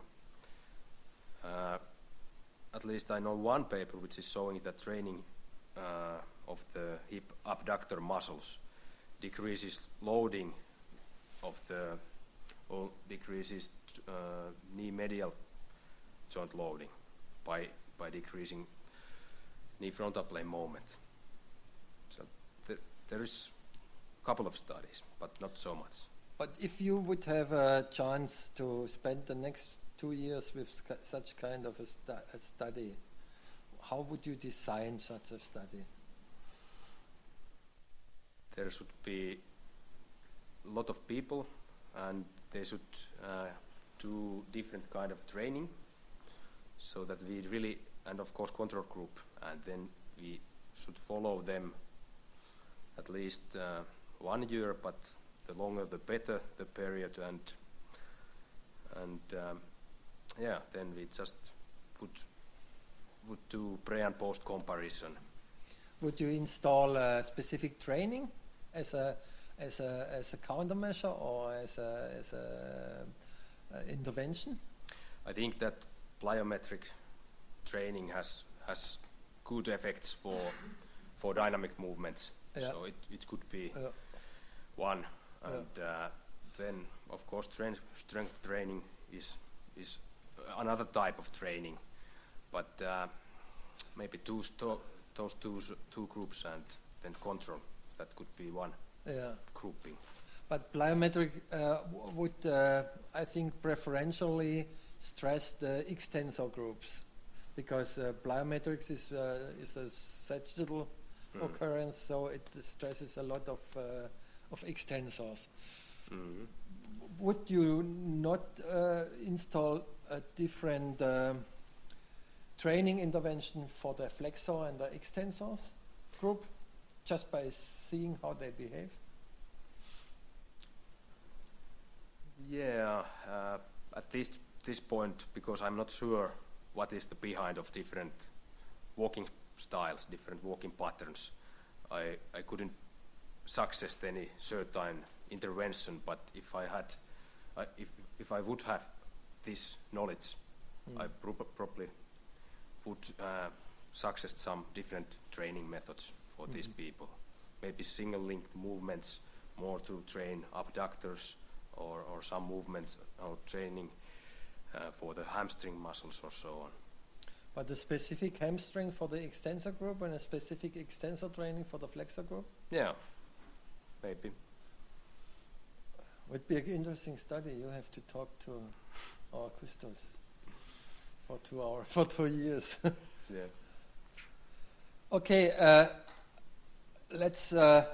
At least I know one paper which is showing that training of the hip abductor muscles decreases loading of the, or decreases knee medial joint loading by decreasing knee frontal plane moment. So there is a couple of studies, but not so much. But if you would have a chance to spend the next 2 years with such kind of a study, how would you design such a study? There should be a lot of people, and they should do different kind of training, so that we really, and of course control group, and then we should follow them at least 1 year, but the longer the better the period, and then we just would do pre and post comparison. Would you install a specific training as a countermeasure or as a intervention? I think that plyometric training has good effects for dynamic movements. Yeah. So it could be one, and then of course strength training is another type of training, but maybe those two groups, and then control, that could be one grouping. But plyometric would, I think, preferentially stress the extensor groups, because plyometrics is a sagittal occurrence, so it stresses a lot of extensors. Mm-hmm. Would you not install a different training intervention for the flexor and the extensors group, just by seeing how they behave? Yeah, at this point, because I'm not sure what is the behind of different walking styles, different walking patterns, I couldn't suggest any certain intervention. But if I had, if I would have this knowledge, I probably would suggest some different training methods for these people. Maybe single-linked movements, more to train abductors, or some movements or training for the hamstring muscles or so on. But a specific hamstring for the extensor group and a specific extensor training for the flexor group? Yeah, maybe. Would be an interesting study. You have to talk to our Christos for 2 hours, for 2 years. Yeah. Okay, let's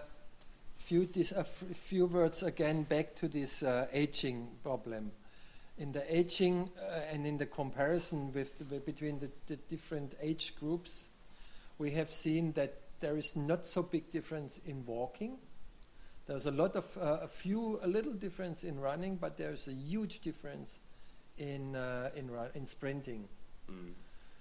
a few words again back to this aging problem. In the aging and in the comparison between the different age groups, we have seen that there is not so big difference in walking. There's a little difference in running, but there's a huge difference in sprinting. Mm.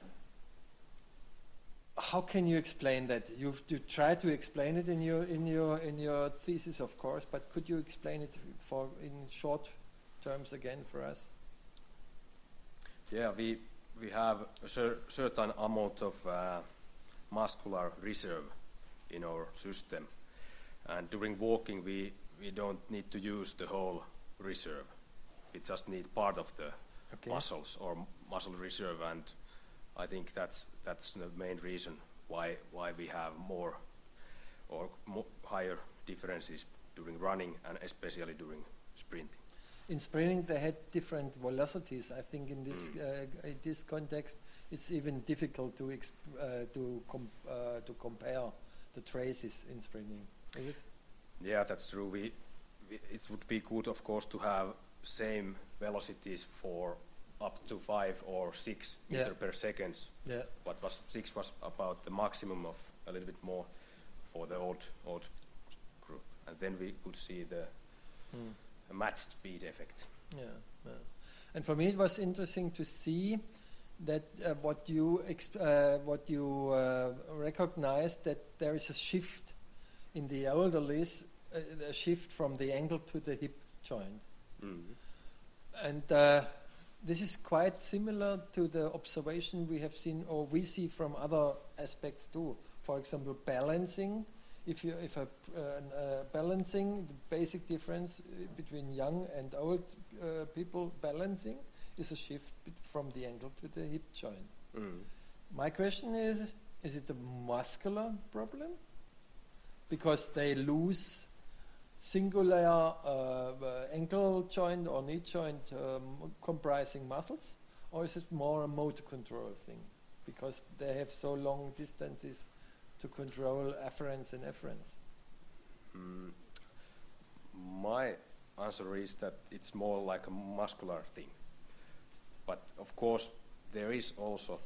How can you explain that? You tried to explain it in your thesis, of course, but could you explain it in short terms again for us? Yeah, we have a certain amount of muscular reserve in our system, and during walking we don't need to use the whole reserve. We just need part of the muscles or muscle reserve, and I think that's the main reason why we have more or higher differences during running and especially during sprinting. In sprinting, they had different velocities. I think in this context, it's even difficult to compare the traces in sprinting. Is it? Yeah, that's true. It would be good, of course, to have same velocities for up to 5 or 6 meters per second. Yeah. But 6 was about the maximum of a little bit more for the old group, and then we could see the matched speed effect. Yeah. And for me, it was interesting to see that what you recognized, that there is a shift in the elderlies, a shift from the ankle to the hip joint. And this is quite similar to the observation we have seen, or we see from other aspects too. For example, balancing. If balancing, the basic difference between young and old people balancing is a shift from the ankle to the hip joint. My question is it a muscular problem? Because they lose singular ankle joint or knee joint comprising muscles, or is it more a motor control thing? Because they have so long distances to control afference and efference. My answer is that it's more like a muscular thing. But of course, there is also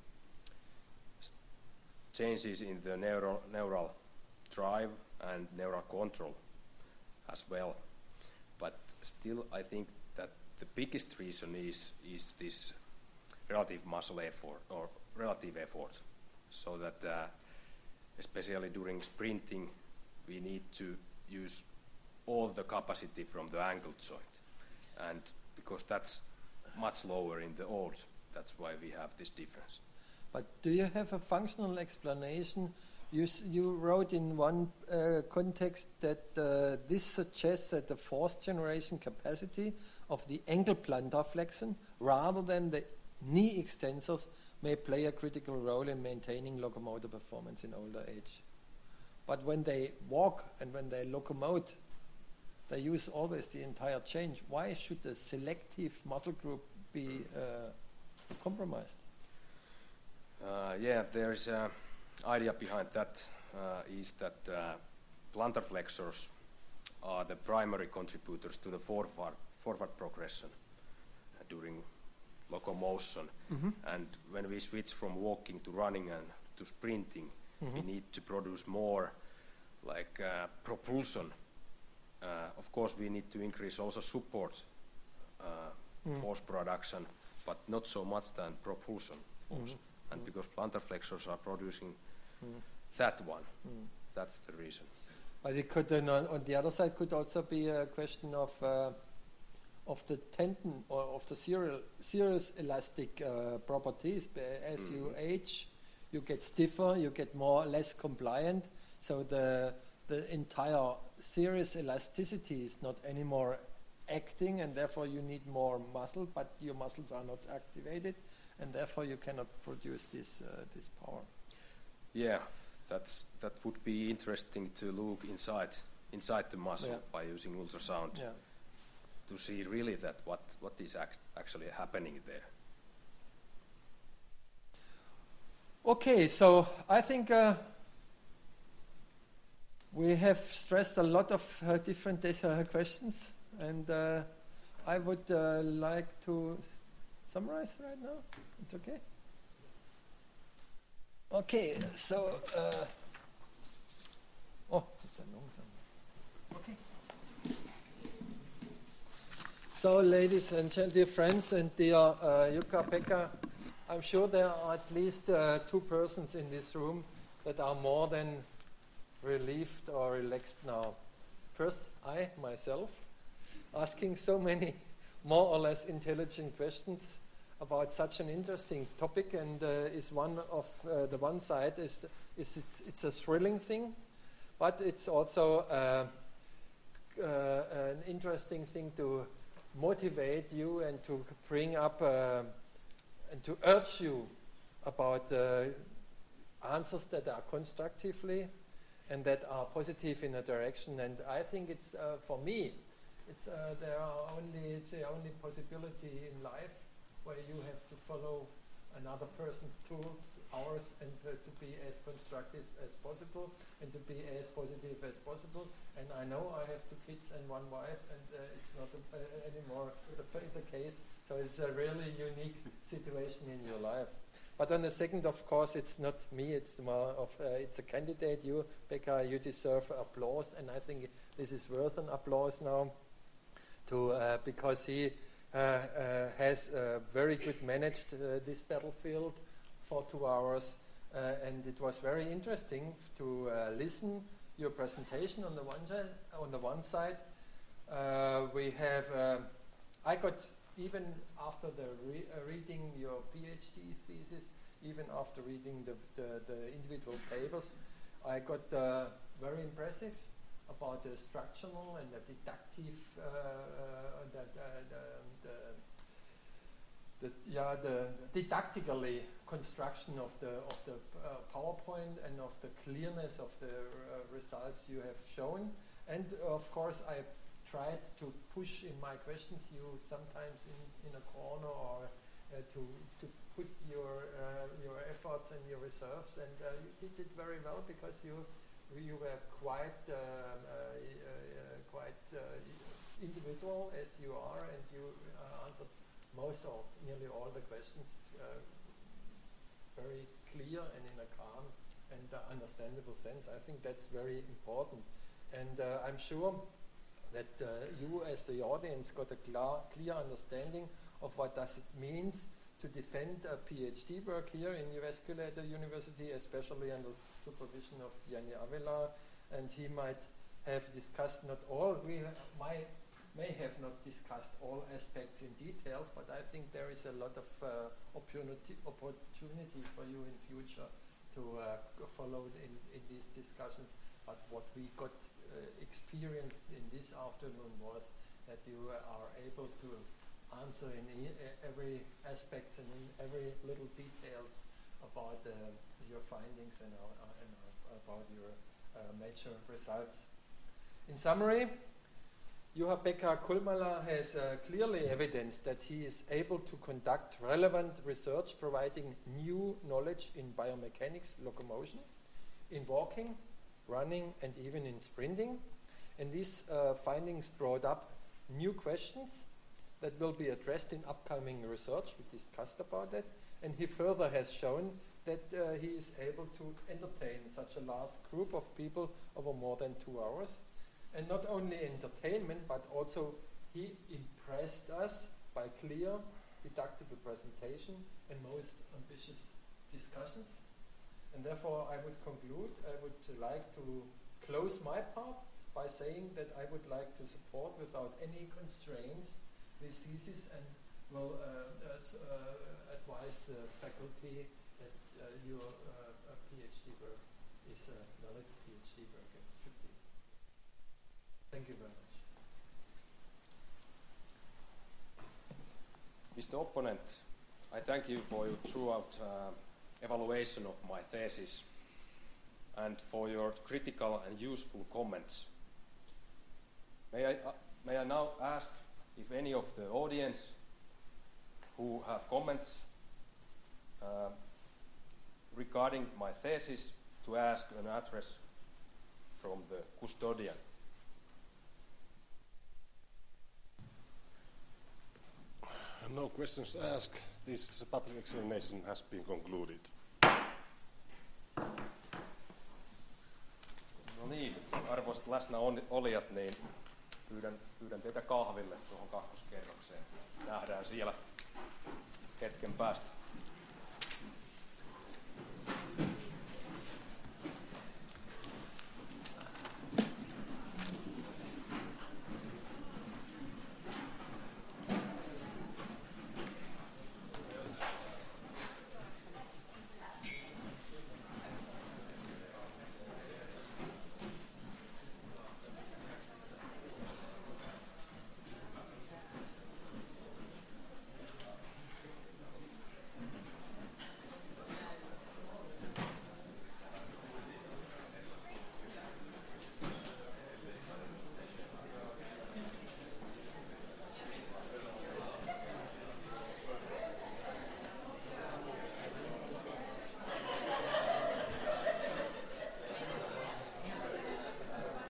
changes in the neural drive and neural control as well. But still, I think that the biggest reason is this relative muscle effort or relative effort, so that especially during sprinting, we need to use all the capacity from the ankle joint, and because that's much lower in the old, that's why we have this difference. But do you have a functional explanation? You wrote in one context that this suggests that the fourth generation capacity of the ankle plantar flexion rather than the knee extensors may play a critical role in maintaining locomotor performance in older age. But when they walk and when they locomote, they use always the entire chain. Why should the selective muscle group be compromised? There is an idea behind that, is that plantar flexors are the primary contributors to the forward progression during locomotion. And when we switch from walking to running and to sprinting, we need to produce more like propulsion. Of course, we need to increase also support force production, but not so much than propulsion force. And because plantar flexors are producing that one, that's the reason. But it could, on the other side, could also be a question of the tendon or of the serous elastic properties. As you age, you get stiffer, you get less compliant. So the entire serous elasticity is not anymore acting, and therefore you need more muscle, but your muscles are not activated, and therefore you cannot produce this power. Yeah, that would be interesting to look inside the muscle by using ultrasound to see really that what is actually happening there. Okay, so I think we have stressed a lot of different questions, and I would like to summarize right now. It's okay? Okay, so it's a long time. Okay. So, ladies and dear friends and dear Jukka-Pekka, I'm sure there are at least 2 persons in this room that are more than relieved or relaxed now. First, I, myself, asking so many more or less intelligent questions. about such an interesting topic, and is one of the one side is it's a thrilling thing, but it's also an interesting thing to motivate you and to bring up and to urge you about answers that are constructively and that are positive in a direction. And I think it's for me, it's the only possibility in life where you have to follow another person 2 hours and to be as constructive as possible and to be as positive as possible. And I know I have 2 kids and 1 wife, and it's not anymore the case. So it's a really unique situation in your life. But on the second, of course, it's not me. It's more of it's a candidate. You, Pekka, you deserve applause, and I think this is worth an applause now, because he has very good managed this battlefield for 2 hours, and it was very interesting to listen your presentation on the one side. We have I got, even after the reading your PhD thesis, even after reading the individual papers, I got very impressive about the structural and the deductive, the didactically construction of the PowerPoint and of the clearness of the results you have shown. And of course, I tried to push in my questions you sometimes in a corner, or to put your efforts and your reserves, and you did it very well, because you were quite individual as you are, and you answered most or nearly all the questions very clear and in a calm and understandable sense. I think that's very important, and I'm sure that you as the audience got a clear understanding of what does it means to defend a PhD work here in Jyväskylä University, especially under supervision of Janne Avila, and he might have discussed not all, may have not discussed all aspects in details, but I think there is a lot of opportunity for you in future to follow in these discussions. But what we got experienced in this afternoon was that you are able to answer in every aspect and in every little details about your findings and about your major results. In summary, Juha-Pekka Kulmala has clearly evidenced that he is able to conduct relevant research providing new knowledge in biomechanics, locomotion, in walking, running, and even in sprinting. And these findings brought up new questions that will be addressed in upcoming research. We discussed about that. And he further has shown that he is able to entertain such a large group of people over more than 2 hours. And not only entertainment, but also he impressed us by clear, deductible presentation and most ambitious discussions. And therefore, I would conclude, I would like to close my part by saying that I would like to support without any constraints this thesis, and will advise the faculty that your PhD work is a valid PhD work and should be. Thank you very much. Mr. Opponent, I thank you for your throughout evaluation of my thesis and for your critical and useful comments. May I now ask if any of the audience who have comments regarding my thesis to ask an address from the custodian. No questions asked. This public examination has been concluded. No niin, arvoisat läsnäolijat, niin pyydän teitä kahville tuohon kakkoskerrokseen. Nähdään siellä hetken päästä.